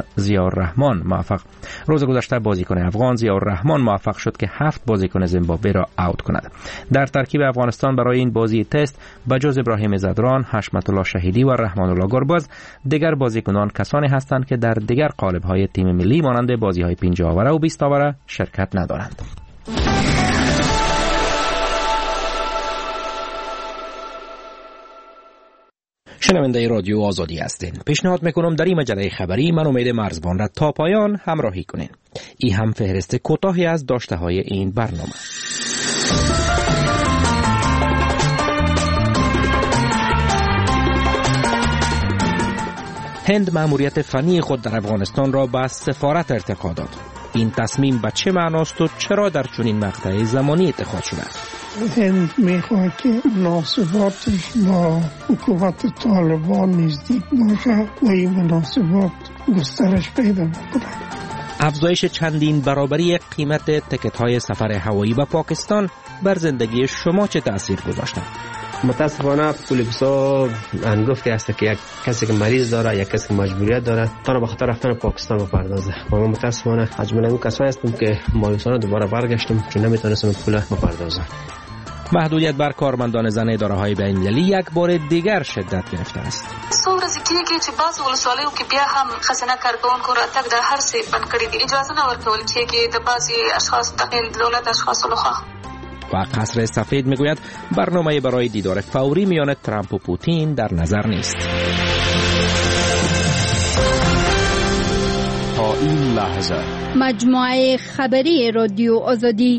ضیاءالرحمن موفق شد که 7 بازیکن زیمبابوه را اوت کند. در ترکیب افغانستان برای این بازی تست بجز ابراهیم زدران، حشمت الله شهیدی و رحمان الله گرباز، دیگر بازیکنان کسانی هستند که در دیگر قالب‌های تیم ملی مانند بازی‌های 50 آوره و 20 آوره شرکت ندارند. شنونده رادیو آزادی هستین. پیشنهاد میکنم در این مجله خبری من امید مرزبان را تا پایان همراهی کنین. این هم فهرست کوتاهی از داشته های این برنامه. هند مأموریت فنی خود در افغانستان را به سفارت ارتقا داد. این تصمیم به چه معناست و چرا در چنین مقطع زمانی اتخاذ شده؟ هند میخواد که مناسباتش با حکومت طالبان نزدیک باشه و این مناسبات گسترش پیدا بکنه. افزایش چندین برابری قیمت تکت‌های سفر هوایی به پاکستان بر زندگی شما چه تأثیر گذاشته؟ متاسفانه پولیسا انگفتی هست که یک کسی که مریض داره یک کسی که مجبوریت داره تا به خاطر رفتن پاکستان بپردازه. ما متاسفانه از جمله اون کسایی هستیم که مایوسانه دوباره برگشتیم چون نمیتونستیم پول بپردازه. محدودیت بر کارمندان زن اداره‌های بین‌المللی یک بار دیگر شدت گرفته است. څومره کېږي چې بعض ولسوالیو کې بیا هم ښځینه کارکوونکو راتګ د هر څه بند کړي دي. اجازه نه ورکول کېږي د بعضې اشخاص داخل دولت اشخاصو لخوا. و قصر سفید میگوید برنامه برای دیدار فوری میان ترامپ و پوتین در نظر نیست. تا این لحظه مجموعه خبری رادیو آزادی.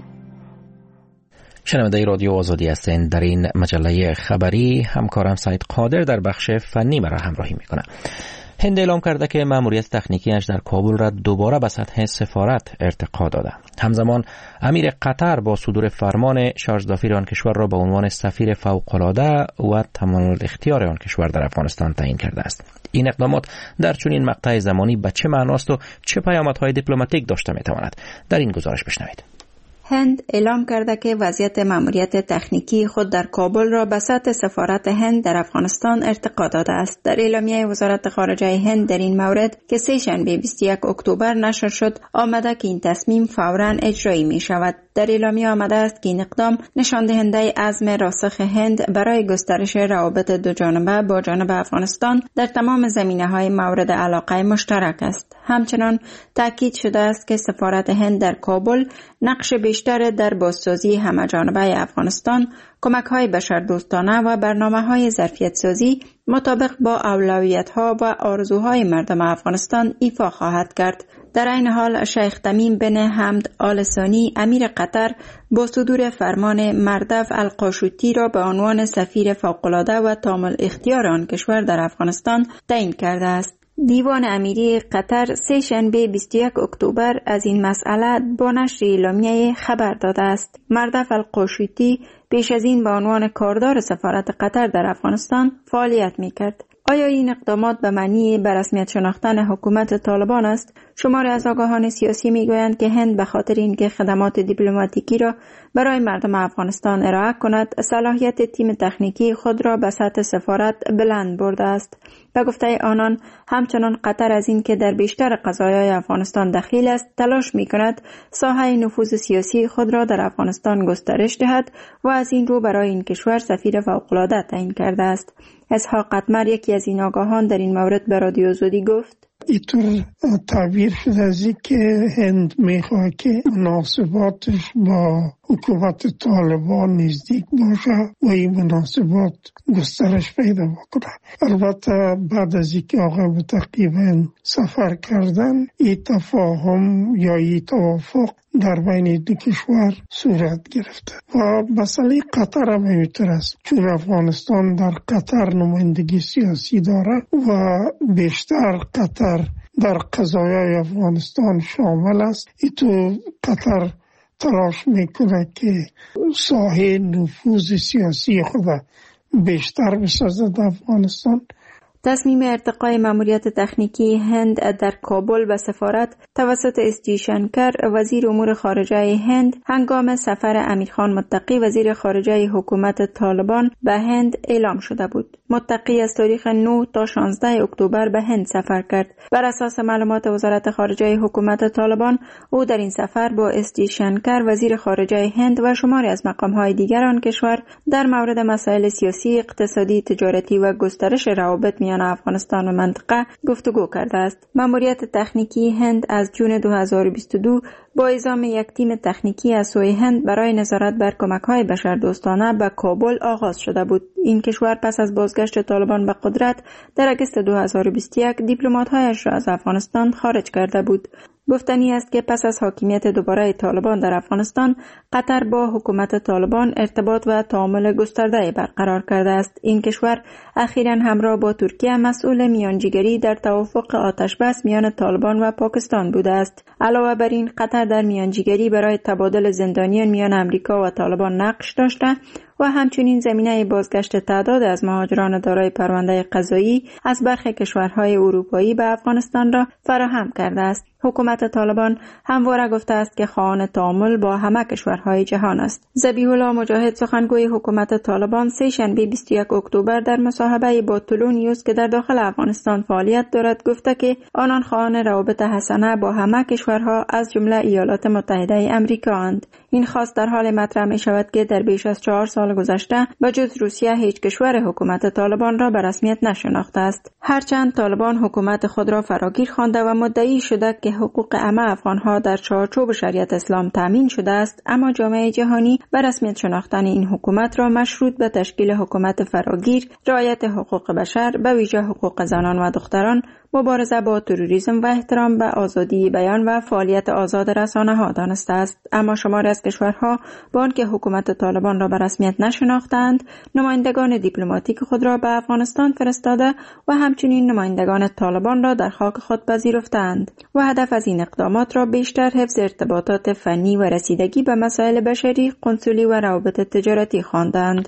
شنونده رادیو آزادی هستند. در این مجله خبری همکارم سعید قادر در بخش فنی مرا همراهی میکنه. هند اعلام کرده که مأموریت تکنیکیش در کابل را دوباره به سطح سفارت ارتقا داده. همزمان امیر قطر با صدور فرمان شارژ دافیر آن کشور را به عنوان سفیر فوق‌العاده و تمام الاختیار آن کشور در افغانستان تعیین کرده است. این اقدامات در چنین مقطع زمانی به چه معناست و چه پیامدهای دیپلماتیک داشته میتواند؟ در این گزارش بشنوید. هند اعلام کرده که وضعیت مأموریت تکنیکی خود در کابل را به سطح سفارت هند در افغانستان ارتقا داده است. در اعلامیه وزارت خارجه هند در این مورد که سه شنبه 21 اکتبر نشر شد آمده که این تصمیم فوراً اجرایی می شود. در اعلامیه آمده است که این اقدام نشان دهنده عزم راسخ هند برای گسترش روابط دو جانبه با جانب افغانستان در تمام زمینه‌های مورد علاقه مشترک است. همچنان تاکید شده است که سفارت هند در کابل نقش بیشتر در بازسازی همه‌جانبه افغانستان، کمک‌های بشردوستانه و برنامه‌های ظرفیت‌سازی مطابق با اولویت‌ها و آرزوهای مردم افغانستان ایفا خواهد کرد. در این حال شیخ تمیم بن حمد آل ثانی امیر قطر با صدور فرمان مردف القاشوتی را به عنوان سفیر فوق‌العاده و تام الاختیار آن کشور در افغانستان تعیین کرده است. دیوان امیری قطر سه شنبه 21 اکتبر از این مسئله با نشر اعلامیه خبر داده است. مردف القاشوتی پیش از این به عنوان کاردار سفارت قطر در افغانستان فعالیت می‌کرد. آیا این اقدامات به معنی به رسمیت شناختن حکومت طالبان است؟ شماری از آگاهان سیاسی میگویند که هند به خاطر اینکه خدمات دیپلماتیکی را برای مردم افغانستان ارائه کند، صلاحیت تیم تکنیکی خود را به سطح سفارت بلند برده است. به گفته آنان، همچنان قطر از این که در بیشتر قضایای افغانستان دخیل است، تلاش می‌کند ساحه نفوذ سیاسی خود را در افغانستان گسترش دهد و از این رو برای این کشور سفیر فوق‌العاده تعیین کرده است. اسحاق قطمر یکی از این آگاهان در این مورد به رادیو آزادی گفت: اینطور تعبیر شده از که هند میخواد که مناسباتش با حکومت طالبان نزدیک باشه و این مناسبات گسترش پیدا بکنه. البته بعد از اینکه آقای تقریبا سفر کردن، این تفاهم یا این توافق در بین دو کشور صورت گرفته و مسئله قطر هم اینطور است، چون افغانستان در قطر نمایندگی سیاسی داره و بیشتر قطر در قضایای افغانستان شامل است. این تو قطر تلاش میکنه که ساحه نفوذ سیاسی خود بیشتر بسازه در افغانستان. تصمیم ارتقای مأموریت تکنیکی هند در کابل به سفارت توسط اس جی شنکر وزیر امور خارجه هند هنگام سفر امیرخان متقی وزیر خارجه حکومت طالبان به هند اعلام شده بود. متقی از تاریخ 9 تا 16 اکتبر به هند سفر کرد. بر اساس معلومات وزارت خارجه حکومت طالبان، او در این سفر با اس جی شنکر وزیر خارجه هند و شماری از مقام‌های دیگر آن کشور در مورد مسائل سیاسی، اقتصادی، تجارتی و گسترش روابط میان افغانستان و منطقه گفتگو کرده است. مأموریت تکنیکی هند از جون 2022 با اعزام یک تیم تکنیکی از سوی هند برای نظارت بر کمک‌های بشردوستانه به کابل آغاز شده بود. این کشور پس از بازگشت طالبان به قدرت در اگست 2021 دیپلمات‌هایش را از افغانستان خارج کرده بود. گفتنی است که پس از حاکمیت دوباره طالبان در افغانستان، قطر با حکومت طالبان ارتباط و تعامل گسترده برقرار کرده است. این کشور اخیراً همراه با ترکیه مسئول میانجیگری در توافق آتشبس میان طالبان و پاکستان بوده است. علاوه بر این، قطر در میانجیگری برای تبادل زندانیان میان امریکا و طالبان نقش داشته و همچنین زمینه بازگشت تعداد از مهاجران دارای پرونده قضایی از برخی کشورهای اروپایی به افغانستان را فراهم کرده است. حکومت طالبان همواره گفته است که خواهان تعامل با همه کشورهای جهان است. ذبیح الله مجاهد، سخنگوی حکومت طالبان، سه شنبه 21 اکتبر در مصاحبه با طلوع نیوز که در داخل افغانستان فعالیت دارد گفته که آنان خواهان روابط حسنه با همه کشورها از جمله ایالات متحده آمریکا اند. این خواست در حال مطرح می شود که در بیش از 4 سال گذشته به جز روسیه هیچ کشور حکومت طالبان را به رسمیت نشناخته است. هرچند طالبان حکومت خود را فراگیر خوانده و مدعی شده که حقوق همه افغانها در چارچوب شریعت اسلام تامین شده است، اما جامعه جهانی به رسمیت شناختن این حکومت را مشروط به تشکیل حکومت فراگیر، رعایت حقوق بشر به ویژه حقوق زنان و دختران، مبارزه با تروریسم و احترام به آزادی بیان و فعالیت آزاد رسانه‌ها دانسته است. اما شماری از کشورها با آنکه حکومت طالبان را به رسمیت نشناختند، نمایندگان دیپلماتیک خود را به افغانستان فرستاده و همچنین نمایندگان طالبان را در خاک خود پذیرفتند و هدف از این اقدامات را بیشتر حفظ ارتباطات فنی و رسیدگی به مسائل بشری، قنسولی و روابط تجارتی خواندند.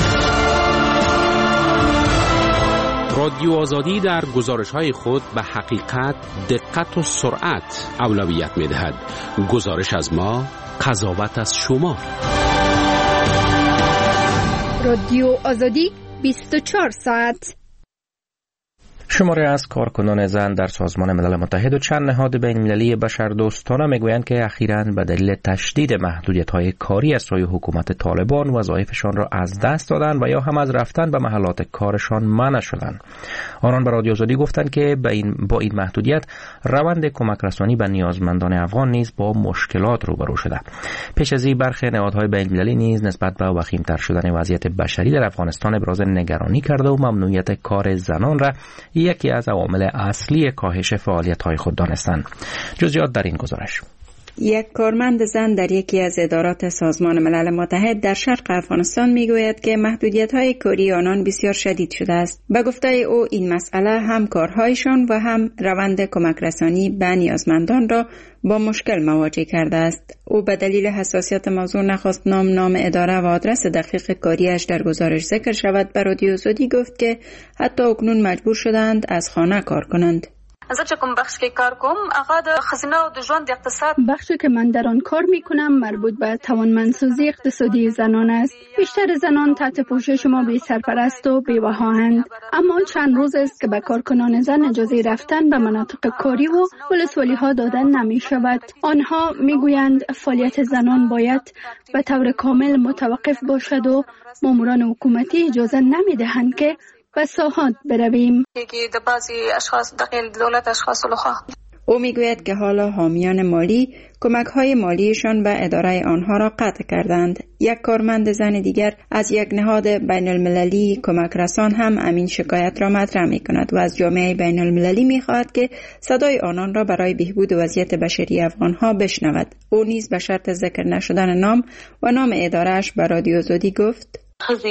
رادیو آزادی در گزارش‌های خود به حقیقت، دقت و سرعت اولویت می‌دهد. گزارش از ما، قضاوت از شما. رادیو آزادی 24 ساعت. شماره از کارکنان زن در سازمان ملل متحد و چند نهاد بین‌المللی بشردوستانه میگویند که اخیراً به دلیل تشدید محدودیت‌های کاری از سوی حکومت طالبان وظایفشان را از دست دادند و یا هم از رفتن به محلات کارشان منع شدند. آنان به رادیو آزادی گفتند که با این محدودیت روند کمک رسانی به نیازمندان افغان نیز با مشکلات روبرو شده. پیش از این برخی نهادهای بین‌المللی نیز نسبت به وخیم‌تر شدن وضعیت بشری در افغانستان ابراز نگرانی کرده و ممنوعیت کار زنان را یکی از عوامل اصلی کاهش فعالیت‌های خود دانستند. جزئیات در این گزارش. یک کارمند زن در یکی از ادارات سازمان ملل متحد در شرق افغانستان میگوید که محدودیت‌های کاری آنان بسیار شدید شده است. به گفته او این مسئله هم کارهایشان و هم روند کمک رسانی به نیازمندان را با مشکل مواجه کرده است. او به دلیل حساسیت موضوع نخواست نام اداره و آدرس دقیق کاریش در گزارش ذکر شود. به رادیو آزادی گفت که حتی اکنون مجبور شدند از خانه کار کنند. زه چې کوم بخش کې کار کوم هغه د خزینه او د ژوند اقتصاد بخشی که من در آن کار میکنم مربوط به توانمندسازی اقتصادی زنان است. بیشتر زنان تحت پوشش ما بی سرپرست و بی‌وفااند، اما چند روز است که به کارکنان زن اجازه رفتن به مناطق کاری و ولسوالی ها دادن نمی شود. آنها میگویند فعالیت زنان باید به طور کامل متوقف باشد و ماموران حکومتی اجازه نمی دهند که و ساحات برویم. او میگوید که حالا حامیان مالی کمک‌های مالیشان به اداره آنها را قطع کردند. یک کارمند زن دیگر از یک نهاد بین‌المللی کمک رسان هم همین شکایت را مطرح می‌کند و از جامعه بین‌المللی می‌خواهد که صدای آنان را برای بهبود وضعیت بشری افغان‌ها بشنود. او نیز به شرط ذکر نشدن نام و نام اداره‌اش به رادیو آزادی گفت: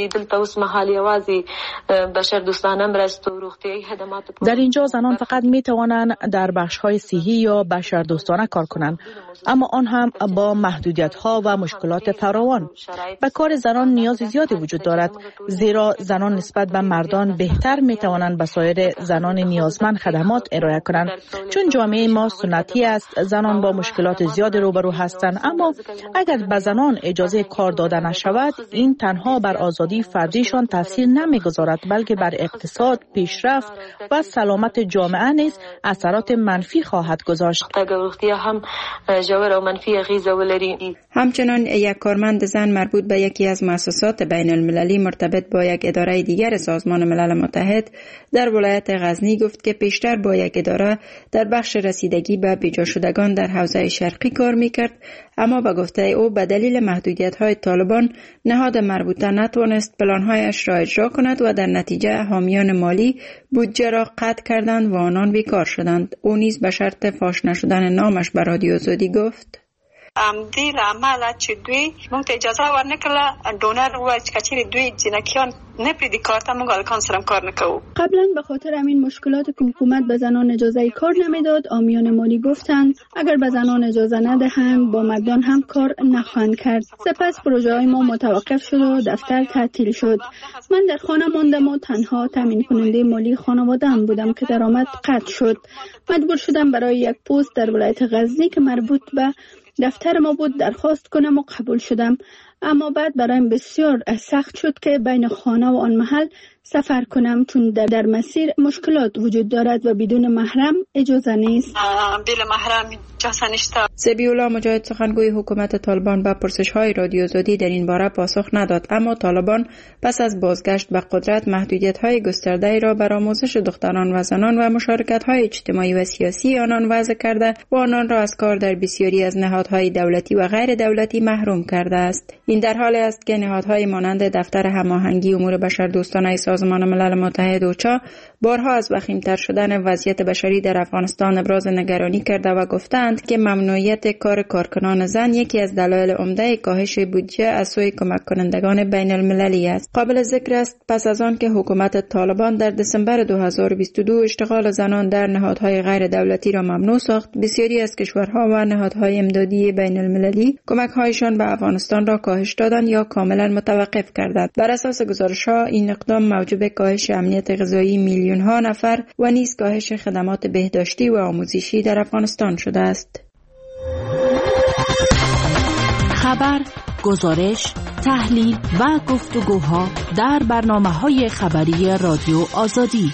در اینجا زنان فقط می توانند در بخش‌های صحی یا بشردوستانه کار کنند، اما آن هم با محدودیت‌ها و مشکلات فراوان. به کار زنان نیاز زیادی وجود دارد، زیرا زنان نسبت به مردان بهتر می توانند به سایر زنان نیازمند خدمات ارائه کنند. چون جامعه ما سنتی است، زنان با مشکلات زیادی روبرو هستند، اما اگر به زنان اجازه کار داده نشود، این تنها بر بر آزادی فردیشان تاثیر نمیگذارد، بلکه بر اقتصاد، پیشرفت و سلامت جامعه نیز اثرات منفی خواهد گذاشت. هم جوهر و منفی غیزه ولري. همچنان یک کارمند زن مربوط به یکی از مؤسسات بین المللی مرتبط با یک اداره دیگر سازمان ملل متحد در ولایت غزنی گفت که پیشتر با یک اداره در بخش رسیدگی به بیجا شدگان در حوزه شرقی کار میکرد، اما به گفته او به دلیل محدودیت‌های طالبان نهاد مربوطه نتوانست پلان‌هایش را اجرا کند و در نتیجه حامیان مالی بودجه را قطع کردند و آنان بیکار شدند. او نیز به شرط فاش نشدن نامش به رادیو آزادی گفت: دې لامل چې دوی موږ ته اجازه ورنکړه ډونر و چې کچېری دوی جنکیان نه پریدي کار ته موږ الکان سره کار نکوو. قبلا به خاطر همین مشکلات که حکومت به زنان اجازه کار نمیداد، عامیان مالی گفتند اگر به زنان اجازه ندهند با مردان هم کار نخواهند کرد. سپس پروژه های ما متوقف شد و دفتر تعطیل شد. من در خانه ماندم و تنها تامین کننده مالی خانواده‌ام بودم که درآمد قطع شد. مجبور شدم برای یک پست در ولایت غزنی که مربوط به دفتر ما بود درخواست کنم و قبول شدم، اما بعد برایم بسیار سخت شد که بین خانه و آن محل سفر کنم، چون در مسیر مشکلات وجود دارد و بدون محرم اجازه نیست. بلا محرم اجازه نیست. ذبیح‌الله مجاهد سخنگوی حکومت طالبان به پرسش‌های رادیو آزادی در این باره پاسخ نداد، اما طالبان پس از بازگشت به قدرت محدودیت‌های گسترده‌ای را بر آموزش دختران و زنان و مشارکت‌های اجتماعی و سیاسی آنان وضع کرده و آنان را از کار در بسیاری از نهادهای دولتی و غیر دولتی محروم کرده است. این در حالی است که نهادهای مانند دفتر هماهنگی امور بشردوستانه سازمان ملل متحد اوچا بارها از وخیم‌تر شدن وضعیت بشری در افغانستان ابراز نگرانی کرده و گفتند که ممنوعیت کار کارکنان زن یکی از دلایل عمده کاهش بودجه از سوی کمک کنندگان بین المللی است. قابل ذکر است پس از آن که حکومت طالبان در دسامبر 2022 اشتغال زنان در نهادهای غیر دولتی را ممنوع ساخت، بسیاری از کشورها و نهادهای امدادی بین المللی کمک‌هایشان به افغانستان را کاهش دادند یا کاملا متوقف کردند. بر اساس گزارش‌ها این اقدام موجب کاهش امنیت غذایی میلیون‌ها نفر و نیز کاهش خدمات بهداشتی و آموزشی در افغانستان شده است. خبر، گزارش، تحلیل و گفتگوها در برنامه‌های خبری رادیو آزادی.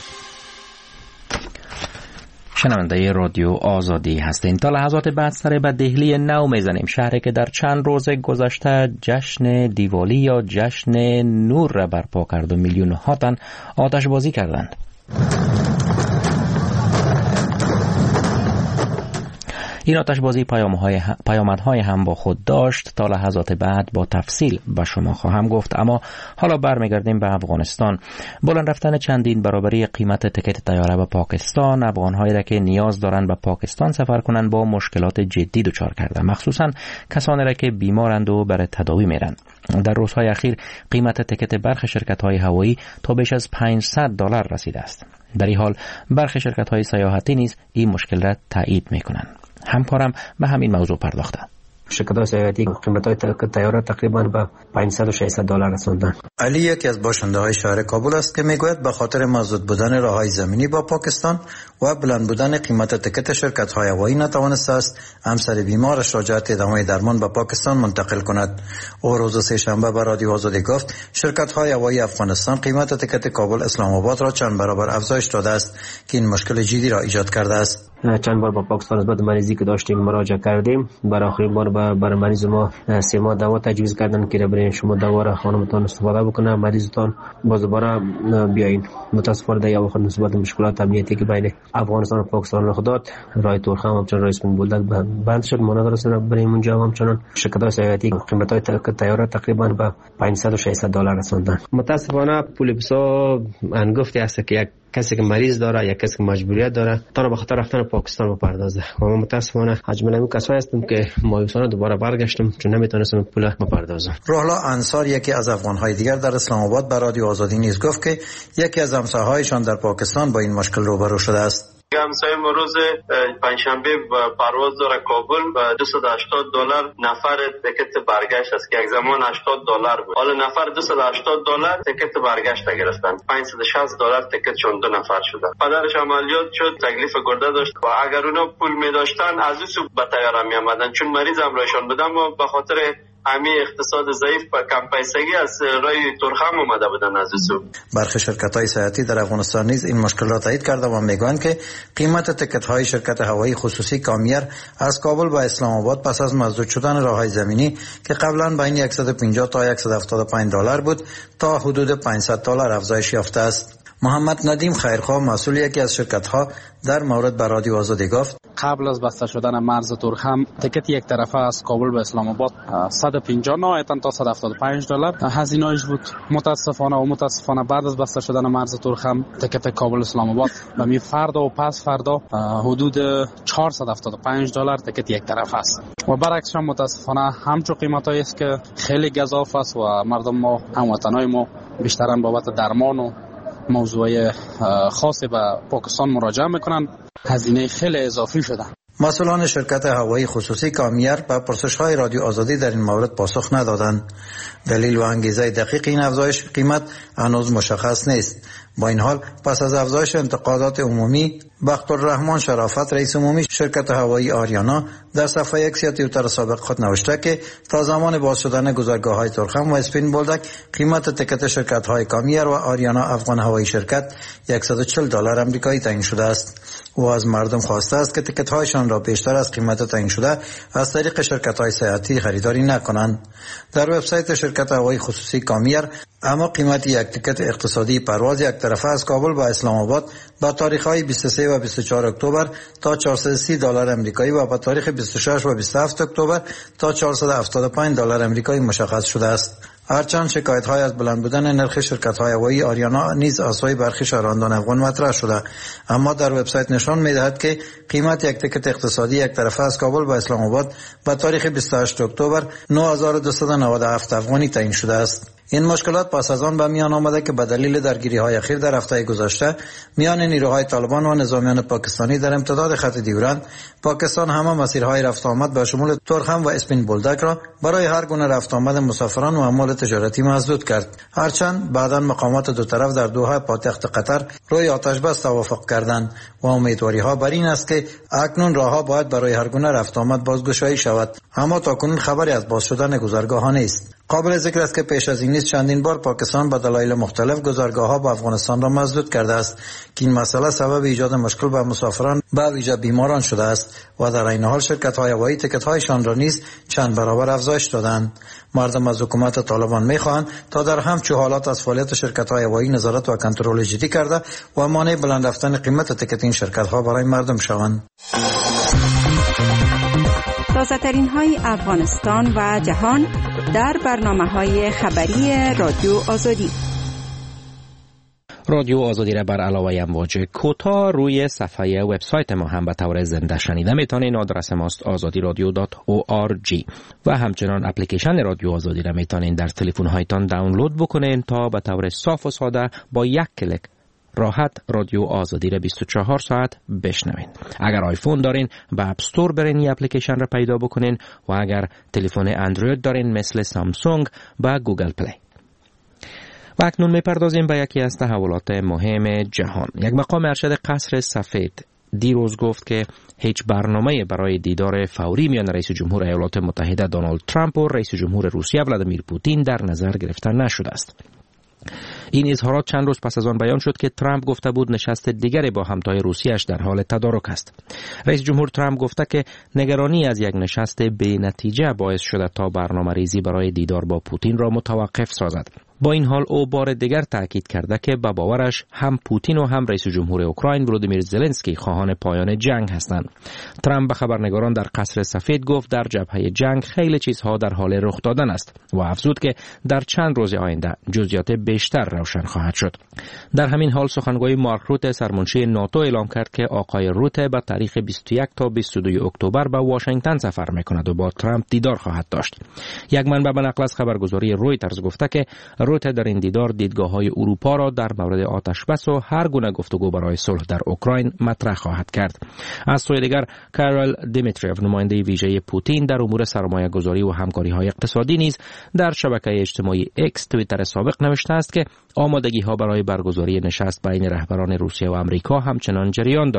شنونده رادیو آزادی هستین. تا لحظات بعد سر به دهلی نو میزنیم، شهری که در چند روز گذشته جشن دیوالی یا جشن نور را برپا کرد و میلیون‌ها تن آتش بازی کردند. این آتشبازی پیامدهای هم با خود داشت. تا لحظات بعد با تفصیل به شما خواهم گفت، اما حالا برمیگردیم به افغانستان. بلند رفتن چندین برابری قیمت تکت طیاره به پاکستان افغان‌هایی را که نیاز دارند به پاکستان سفر کنند با مشکلات جدی دچار کرده، مخصوصا کسانی را که بیمارند و برای تداوی میرند. در روزهای اخیر قیمت تکت برخی شرکت‌های هوایی تا بیش از $500 رسیده است. در این حال برخی شرکت‌های سیاحتی نیز این مشکل را تایید می‌کنند. همکارم به همین موضوع پرداخته. شرکت‌های سیاحتی قیمت‌های طیاره تقریباً به $500 و $600 رساندن. علی یکی از باشنده‌های شهر کابل است که میگوید به خاطر مسدود بودن راه‌های زمینی با پاکستان و بلند بودن قیمت تکت شرکت‌های هوایی نتوانسته است همسر بیمارش را جهت ادامه درمان به پاکستان منتقل کند. او روز سه‌شنبه به رادیو آزادی گفت شرکت‌های هوایی افغانستان قیمت تکت کابل اسلام آباد را چند برابر افزایش داده است که این مشکل جدی را ایجاد کرده است. چند بار با پاکستان نسبت مریضی که داشتیم مراجعه کردیم. برای آخرین بار برای مریض ما 3 ماه دوا تجویز کردن که برای شما دوا را خانمتان استفاده بکنه، مریضتان باز دوباره بیاین. متاسفانه در واقع نسبت مشکلات امنیتی که بین افغانستان و پاکستان رخ داد، راه تورخم همچنان راه اسپین بولدک بند شد. ما نداریم برای اونجا همچنان شرکت‌های سیاحتی قیمت‌های طیاره تقریبا به $500 و $600 رساندن. متاسفانه پول بسا انگفتی است که یک کسی که مریض داره یا کسی که مجبوریت داره تا به خاطر رفتن پاکستان بپردازه. و ما متاسفانه حجم نمی کسایی هستیم که مایوسانه دوباره برگشتیم چون نمیتونستیم پول بپردازیم. روحلا انصار یکی از افغان‌های دیگر در اسلام آباد به رادیو آزادی نیز گفت که یکی از همسایه‌هایشان در پاکستان با این مشکل روبرو شده است. همسایه ما روز پنجشنبه پرواز داره کابل و $280 نفر تکت برگشت است که یک زمان $80 بود. حالا نفر $280 تکت برگشت گرفتن. $560 تکتشون 2 نفر شده. پدرش عملیات شد، تکلیف گرده داشت و اگر اونا پول می داشتن از اون به طیاره می آمدن چون مریض همراهشان بودن و به خاطر همین اقتصاد ضعیف و کم پیسگی از رای ترخم اومده بودن از سو. برخی شرکت‌های سیاحتی در افغانستان نیز این مشکل را تایید کرده و میگویند که قیمت تکت‌های شرکت هوایی خصوصی کامیر از کابل به اسلام آباد پس از مسدود شدن راه‌های زمینی که قبلا بین 150 تا 175 دلار بود تا حدود 500 دلار افزایش یافته است. محمد ندیم خیرخواه مسئول یکی از شرکت‌ها در مورد به رادیو آزادی گفت قبل از بسته شدن مرز ترخم تکت یک طرفه از کابل به اسلام آباد 150 نهایتاً تا 175 دلار هزینه‌اش بود. متاسفانه بعد از بسته شدن مرز ترخم تکت کابل اسلام آباد به می فردا و پس فردا حدود 475 دلار تکت یک طرفه است و برعکسش متاسفانه همچو قیمتایی است که خیلی گزاف است و مردم ما هموطنای ما بیشتراً بابت درمان و موضوع خاصی به پاکستان مراجعه میکنن. هزینه خیلی اضافی شده. مسئولان شرکت هوایی خصوصی کامیر به پرسش‌های رادیو آزادی در این مورد پاسخ ندادند. دلیل و انگیزه دقیق این افزایش قیمت هنوز مشخص نیست. با این حال پس از افزایش انتقادات عمومی، بختالرحمن شرافت رئیس عمومی شرکت هوایی آریانا در صفحه اکس توییتر سابق خود نوشته که تا زمان باز شدن گذرگاه‌های ترخم و اسپین بولدک قیمت تکت شرکت‌های کامیر و آریانا افغان هوایی شرکت 140 دلار آمریکایی تعیین شده است. او از مردم خواسته است که تکت‌هایشان را بیشتر از قیمت تعیین شده از طریق شرکت‌های سیاحتی خریداری نکنند. در وبسایت شرکت هوایی خصوصی کامیر اما قیمت یک تکت اقتصادی پرواز یک طرفه از کابل به اسلام آباد با تاریخ‌های 23 و 24 اکتبر تا 430 دلار آمریکایی و با تاریخ 26 و 27 اکتبر تا 475 دلار آمریکایی مشخص شده است. هرچند شکایت‌های از بلند بودن نرخ شرکت‌های هوایی آریانا نیز از سوی برخی شهروندان افغان مطرح شده، اما در وبسایت نشان می‌دهد که قیمت یک تکت اقتصادی یک طرفه از کابل به اسلام آباد با تاریخ 28 اکتبر 9297 افغانی تعیین شده است. این مشکلات پس از آن به میان آمده که به دلیل درگیری‌های اخیر در هفته گذشته میان نیروهای طالبان و نظامیان پاکستانی در امتداد خط دیورند، پاکستان همه مسیرهای رفت آمد به شمول ترخم و اسپین بولدک را برای هر گونه رفت آمد مسافران و اموال تجارتی مسدود کرد. هرچند بعداً مقامات دو طرف در دوحه پایتخت قطر روی آتش بس توافق کردند و امیدواری‌ها بر این است که اکنون راه‌ها باید برای هر گونه رفت آمد بازگشایی شود، اما تاکنون خبری از باز شدن گذرگاه‌ها نیست. قابل ذکر است که پیش از این نیز چندین بار پاکستان به دلایل مختلف گذرگاه‌ها با افغانستان را مسدود کرده است که این مسئله سبب ایجاد مشکل به مسافران به ویژه بیماران شده است و در این حال شرکت‌های هوایی تکت‌هایشان را نیز چند برابر افزایش دادند. مردم از حکومت طالبان می‌خواهند تا در همچون حالات از فعالیت شرکت‌های هوایی نظارت و کنترل جدی کرده و مانع بلند رفتن قیمت تکت این شرکت‌ها برای مردم شوند. تازه‌ترین های افغانستان و جهان در برنامه‌های خبری رادیو آزادی. رادیو آزادی را بر علاوه امواج کوتاه روی صفحه وبسایت ما هم به طور زنده شنیده میتونین. آدرس ماست azadi.radio.org و همچنان اپلیکیشن رادیو آزادی را میتونین در تلفن هایتان دانلود بکنین تا به طور صاف و ساده با یک کلیک راحت رادیو آزادی را 24 ساعت بشنوین. اگر آیفون دارین به اپ استور برین این اپلیکیشن را پیدا بکنین و اگر تلفن اندروید دارین مثل سامسونگ به گوگل پلی. و اکنون میپردازیم به یکی از تحولات مهم جهان. یک مقام ارشد قصر سفید دیروز گفت که هیچ برنامه برای دیدار فوری میان رئیس جمهور ایالات متحده دونالد ترامپ و رئیس جمهور روسیه ولادیمیر پوتین در نظر گرفته نشده است. این اظهارات چند روز پس از آن بیان شد که ترامپ گفته بود نشست دیگری با همتای روسیه‌اش در حال تدارک است. رئیس جمهور ترامپ گفته که نگرانی از یک نشست بی نتیجه باعث شده تا برنامه‌ریزی برای دیدار با پوتین را متوقف سازد. با این حال او بار دیگر تاکید کرده که به باورش هم پوتین و هم رئیس جمهور اوکراین ولودیمیر زلنسکی خواهان پایان جنگ هستند. ترامپ به خبرنگاران در قصر سفید گفت در جبهه جنگ خیلی چیزها در حال رخ دادن است و افزود که در چند روز آینده جزئیات بیشتر روشن خواهد شد. در همین حال سخنگوی مارک روته سرمنشی ناتو اعلام کرد که آقای روته به تاریخ 21 تا 22 اکتبر به واشنگتن سفر می‌کند و با ترامپ دیدار خواهد داشت. یک منبع به نقل از خبرگزاری رویترز گفته که روته در این دیدار دیدگاه‌های اروپا را در مورد آتشبس و هر گونه گفتگو برای صلح در اوکراین مطرح خواهد کرد. از سوی دیگر کارل دیمیتریف نماینده ویژه پوتین در امور سرمایه‌گذاری و همکاری‌های اقتصادی نیز در شبکه اجتماعی اکس توییتر سابق نوشته است که آمادگی‌ها برای برگزاری نشست بین رهبران روسیه و آمریکا همچنان جریان دارد.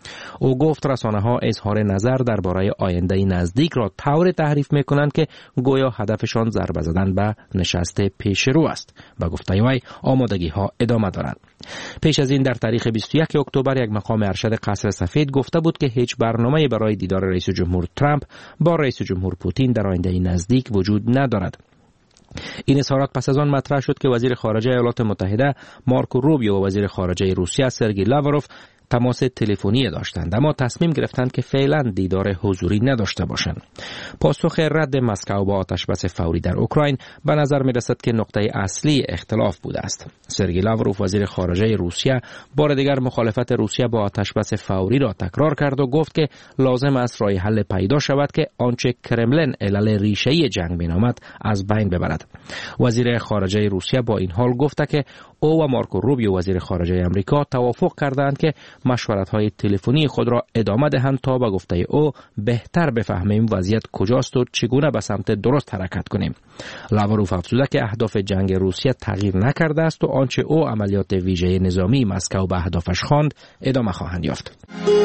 او گفت رسانه‌ها اظهار نظر درباره آینده نزدیک را طوری تحریف می‌کنند که گویا هدفشان ضربه زدن به نشست پیش رو است. با گفته وی آمادگی‌ها ادامه دارند. پیش از این در تاریخ 21 اکتبر یک مقام ارشد قصر سفید گفته بود که هیچ برنامه‌ای برای دیدار رئیس جمهور ترامپ با رئیس جمهور پوتین در آینده نزدیک وجود ندارد. این اظهارات پس از آن مطرح شد که وزیر خارجه ایالات متحده مارکو روبیو و وزیر خارجه روسیه سرگئی لاوروف تماس تلفنی داشتند، اما تصمیم گرفتند که فعلا دیدار حضوری نداشته باشند. پاسخ رد مسکو با آتشبس فوری در اوکراین به نظر می رسد که نقطه اصلی اختلاف بوده است. سرگئی لاوروف وزیر خارجه روسیه بار دیگر مخالفت روسیه با آتشبس فوری را تکرار کرد و گفت که لازم است راه حل پیدا شود که آنچه کرملن علل ریشه‌ای جنگ مینامد از بین ببرد. وزیر خارجه روسیه با این حال گفت که او و مارکو روبیو وزیر خارجه آمریکا توافق کردند که مشورت‌های تلفنی خود را ادامه دهند تا به گفته او بهتر بفهمیم وضعیت کجاست و چگونه به سمت درست حرکت کنیم. لاوروف افزوده که اهداف جنگ روسیه تغییر نکرده است و آنچه او عملیات ویژه نظامی مسکو به اهدافش خواند ادامه خواهند یافت.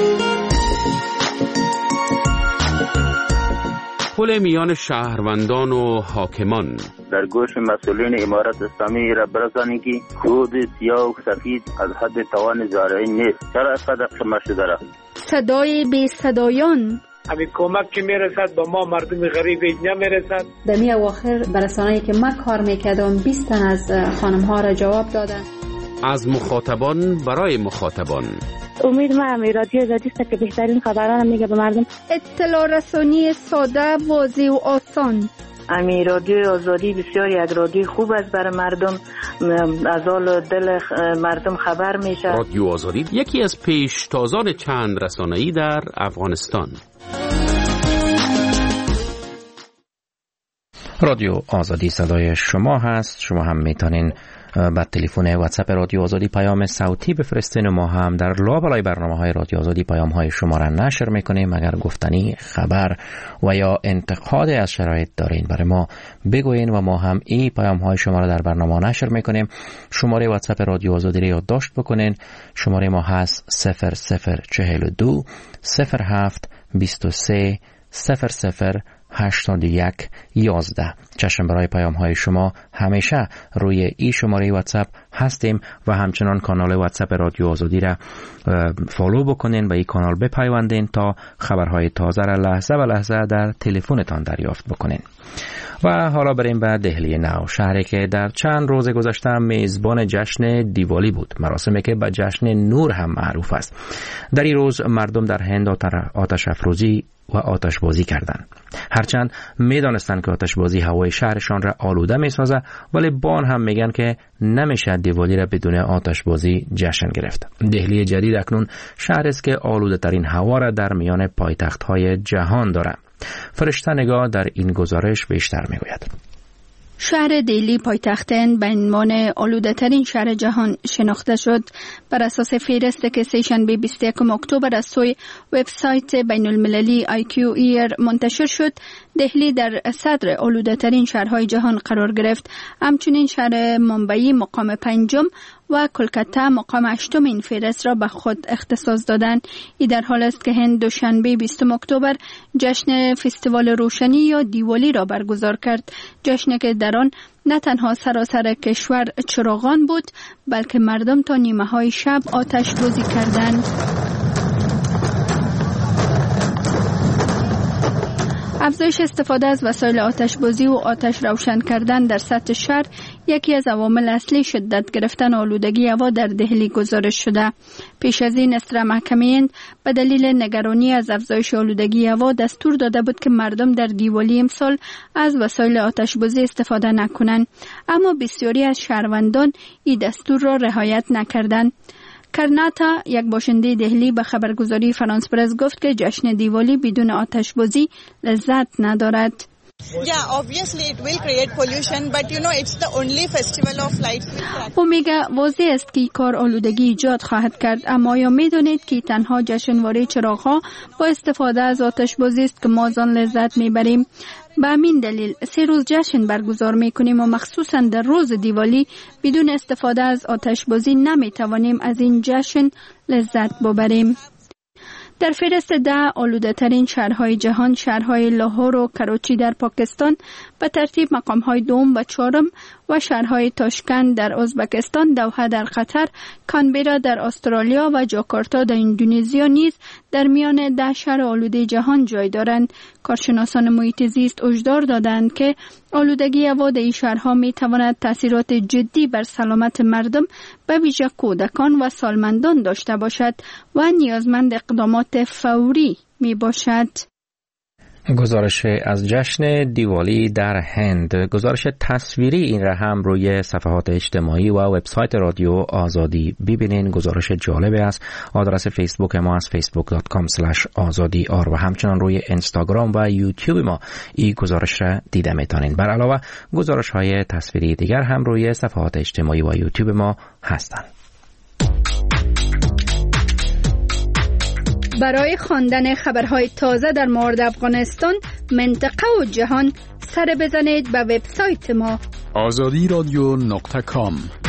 پل میان شهروندان و حاکمان در گوش مسئولین امارت اسلامی را برسانید که خود سیاه و سفید از حد توان زارعی نیست. چرا اینقدر قمه شده را؟ صدای بی صدایان همین کمک که میرسد با ما مردم غریب نمیرسد. در می اواخر برسانه‌ای که من کار میکردم 20 تن از خانم ها را جواب دادن. از مخاطبان برای مخاطبان. امید من رادیو آزادی است که بهترین خبران میگه به مردم. اطلاع رسانی ساده، واضح و آسان. امی رادیو آزادی بسیار یک رادیو خوب است برای مردم، از حال دل مردم خبر میشه. رادیو آزادی یکی از پیشتازان چند رسانه‌ای در افغانستان. رادیو آزادی صدای شما هست. شما هم میتونین با تلفن واتساپ رادیو آزادی پیام صوتی بفرستین و ما هم در لابلای برنامه‌های رادیو آزادی پیام‌های شما را نشر میکنیم. اگر گفتنی، خبر و یا انتقاد از شرایط دارین برای ما بگوین و ما هم این پیام‌های شما را در برنامه نشر میکنیم. شماره واتساپ رادیو آزادی را یادداشت بکنین. شماره ما هست 0042 07 23 00 81 11. چشم برای پیام های شما همیشه روی این شماره واتساپ هستیم و همچنان کانال واتساپ رادیو آزادی را فالو بکنین و این کانال بپیوندین تا خبرهای تازه را لحظه به لحظه در تلفنتان دریافت بکنین. و حالا بریم به دهلی نو، شهری که در چند روز گذشته میزبان جشن دیوالی بود، مراسمی که به جشن نور هم معروف است. در این روز مردم در هند آتش افروزی و آتش بازی کردند. هرچند میدانستند که آتش بازی هوای شهرشان را آلوده میسازه، ولی بان هم میگن که نمیشه دیوالی را بدون آتش بازی جشن گرفت. دهلی جدید اکنون شهر است که آلوده ترین هوا را در میان پایتخت های جهان دارد. فرشته نگاه در این گزارش بیشتر میگوید. شهر دهلی پایتخت هند به عنوان آلوده‌ترین شهر جهان شناخته شد. بر اساس فهرستی که سه‌شنبه 21 اکتبر از سوی وبسایت بین‌المللی IQ Air منتشر شد، دهلی در صدر آلوده‌ترین شهرهای جهان قرار گرفت. همچنین شهر ممبئی مقام 5 و کلکته مقام 8 این فهرست را به خود اختصاص دادند. این در حال است که هند دوشنبه 20 اکتبر جشن فستیوال روشنی یا دیوالی را برگزار کرد. جشنی که در آن نه تنها سراسر کشور چراغان بود، بلکه مردم تا نیمه های شب آتش بازی کردند. افزایش استفاده از وسایل آتش‌بازی و آتش روشن کردن در سطح شهر یکی از عوامل اصلی شدت گرفتن آلودگی هوا در دهلی گزارش شده. پیش از این اسرا محکمه هند به دلیل نگرانی از افزایش آلودگی هوا دستور داده بود که مردم در دیوالی امسال از وسایل آتش‌بازی استفاده نکنند، اما بسیاری از شهروندان این دستور را رعایت نکردند. کرناتا، یک باشنده دهلی، به خبرگزاری فرانس پرس گفت که جشن دیوالی بدون آتش‌بازی لذت ندارد. او میگه واضح است که این کار آلودگی ایجاد خواهد کرد، اما یا میدونید که تنها جشنواره چراغ‌ها با استفاده از آتش‌بازی است که ما زان لذت میبریم. به همین دلیل 3 روز جشن برگزار میکنیم و مخصوصا در روز دیوالی بدون استفاده از آتش‌بازی نمیتوانیم از این جشن لذت ببریم. در فهرست 10 آلوده ترین شهرهای جهان شهرهای لاهور و کراچی در پاکستان به ترتیب مقامهای دوم و چهارم و شهرهای تاشکند در ازبکستان، دوحه در قطر، کانبرا در استرالیا و جاکارتا در اندونزیا نیز در میان 10 شهر آلوده جهان جای دارند. کارشناسان محیط زیست هشدار دادند که آلودگی هوا در این شهرها می تواند تاثیرات جدی بر سلامت مردم به ویژه کودکان و سالمندان داشته باشد و نیازمند اقدامات فوری می باشد. گزارش از جشن دیوالی در هند، گزارش تصویری این را هم روی صفحات اجتماعی و وبسایت رادیو آزادی ببینین. گزارش جالب است. آدرس فیسبوک ما از facebook.com/azadi.ar و همچنان روی اینستاگرام و یوتیوب ما این گزارش را دیده میتونین. بر علاوه گزارش های تصویری دیگر هم روی صفحات اجتماعی و یوتیوب ما هستند. برای خواندن خبرهای تازه در مورد افغانستان، منطقه و جهان سر بزنید به وبسایت ما azadi radio.com.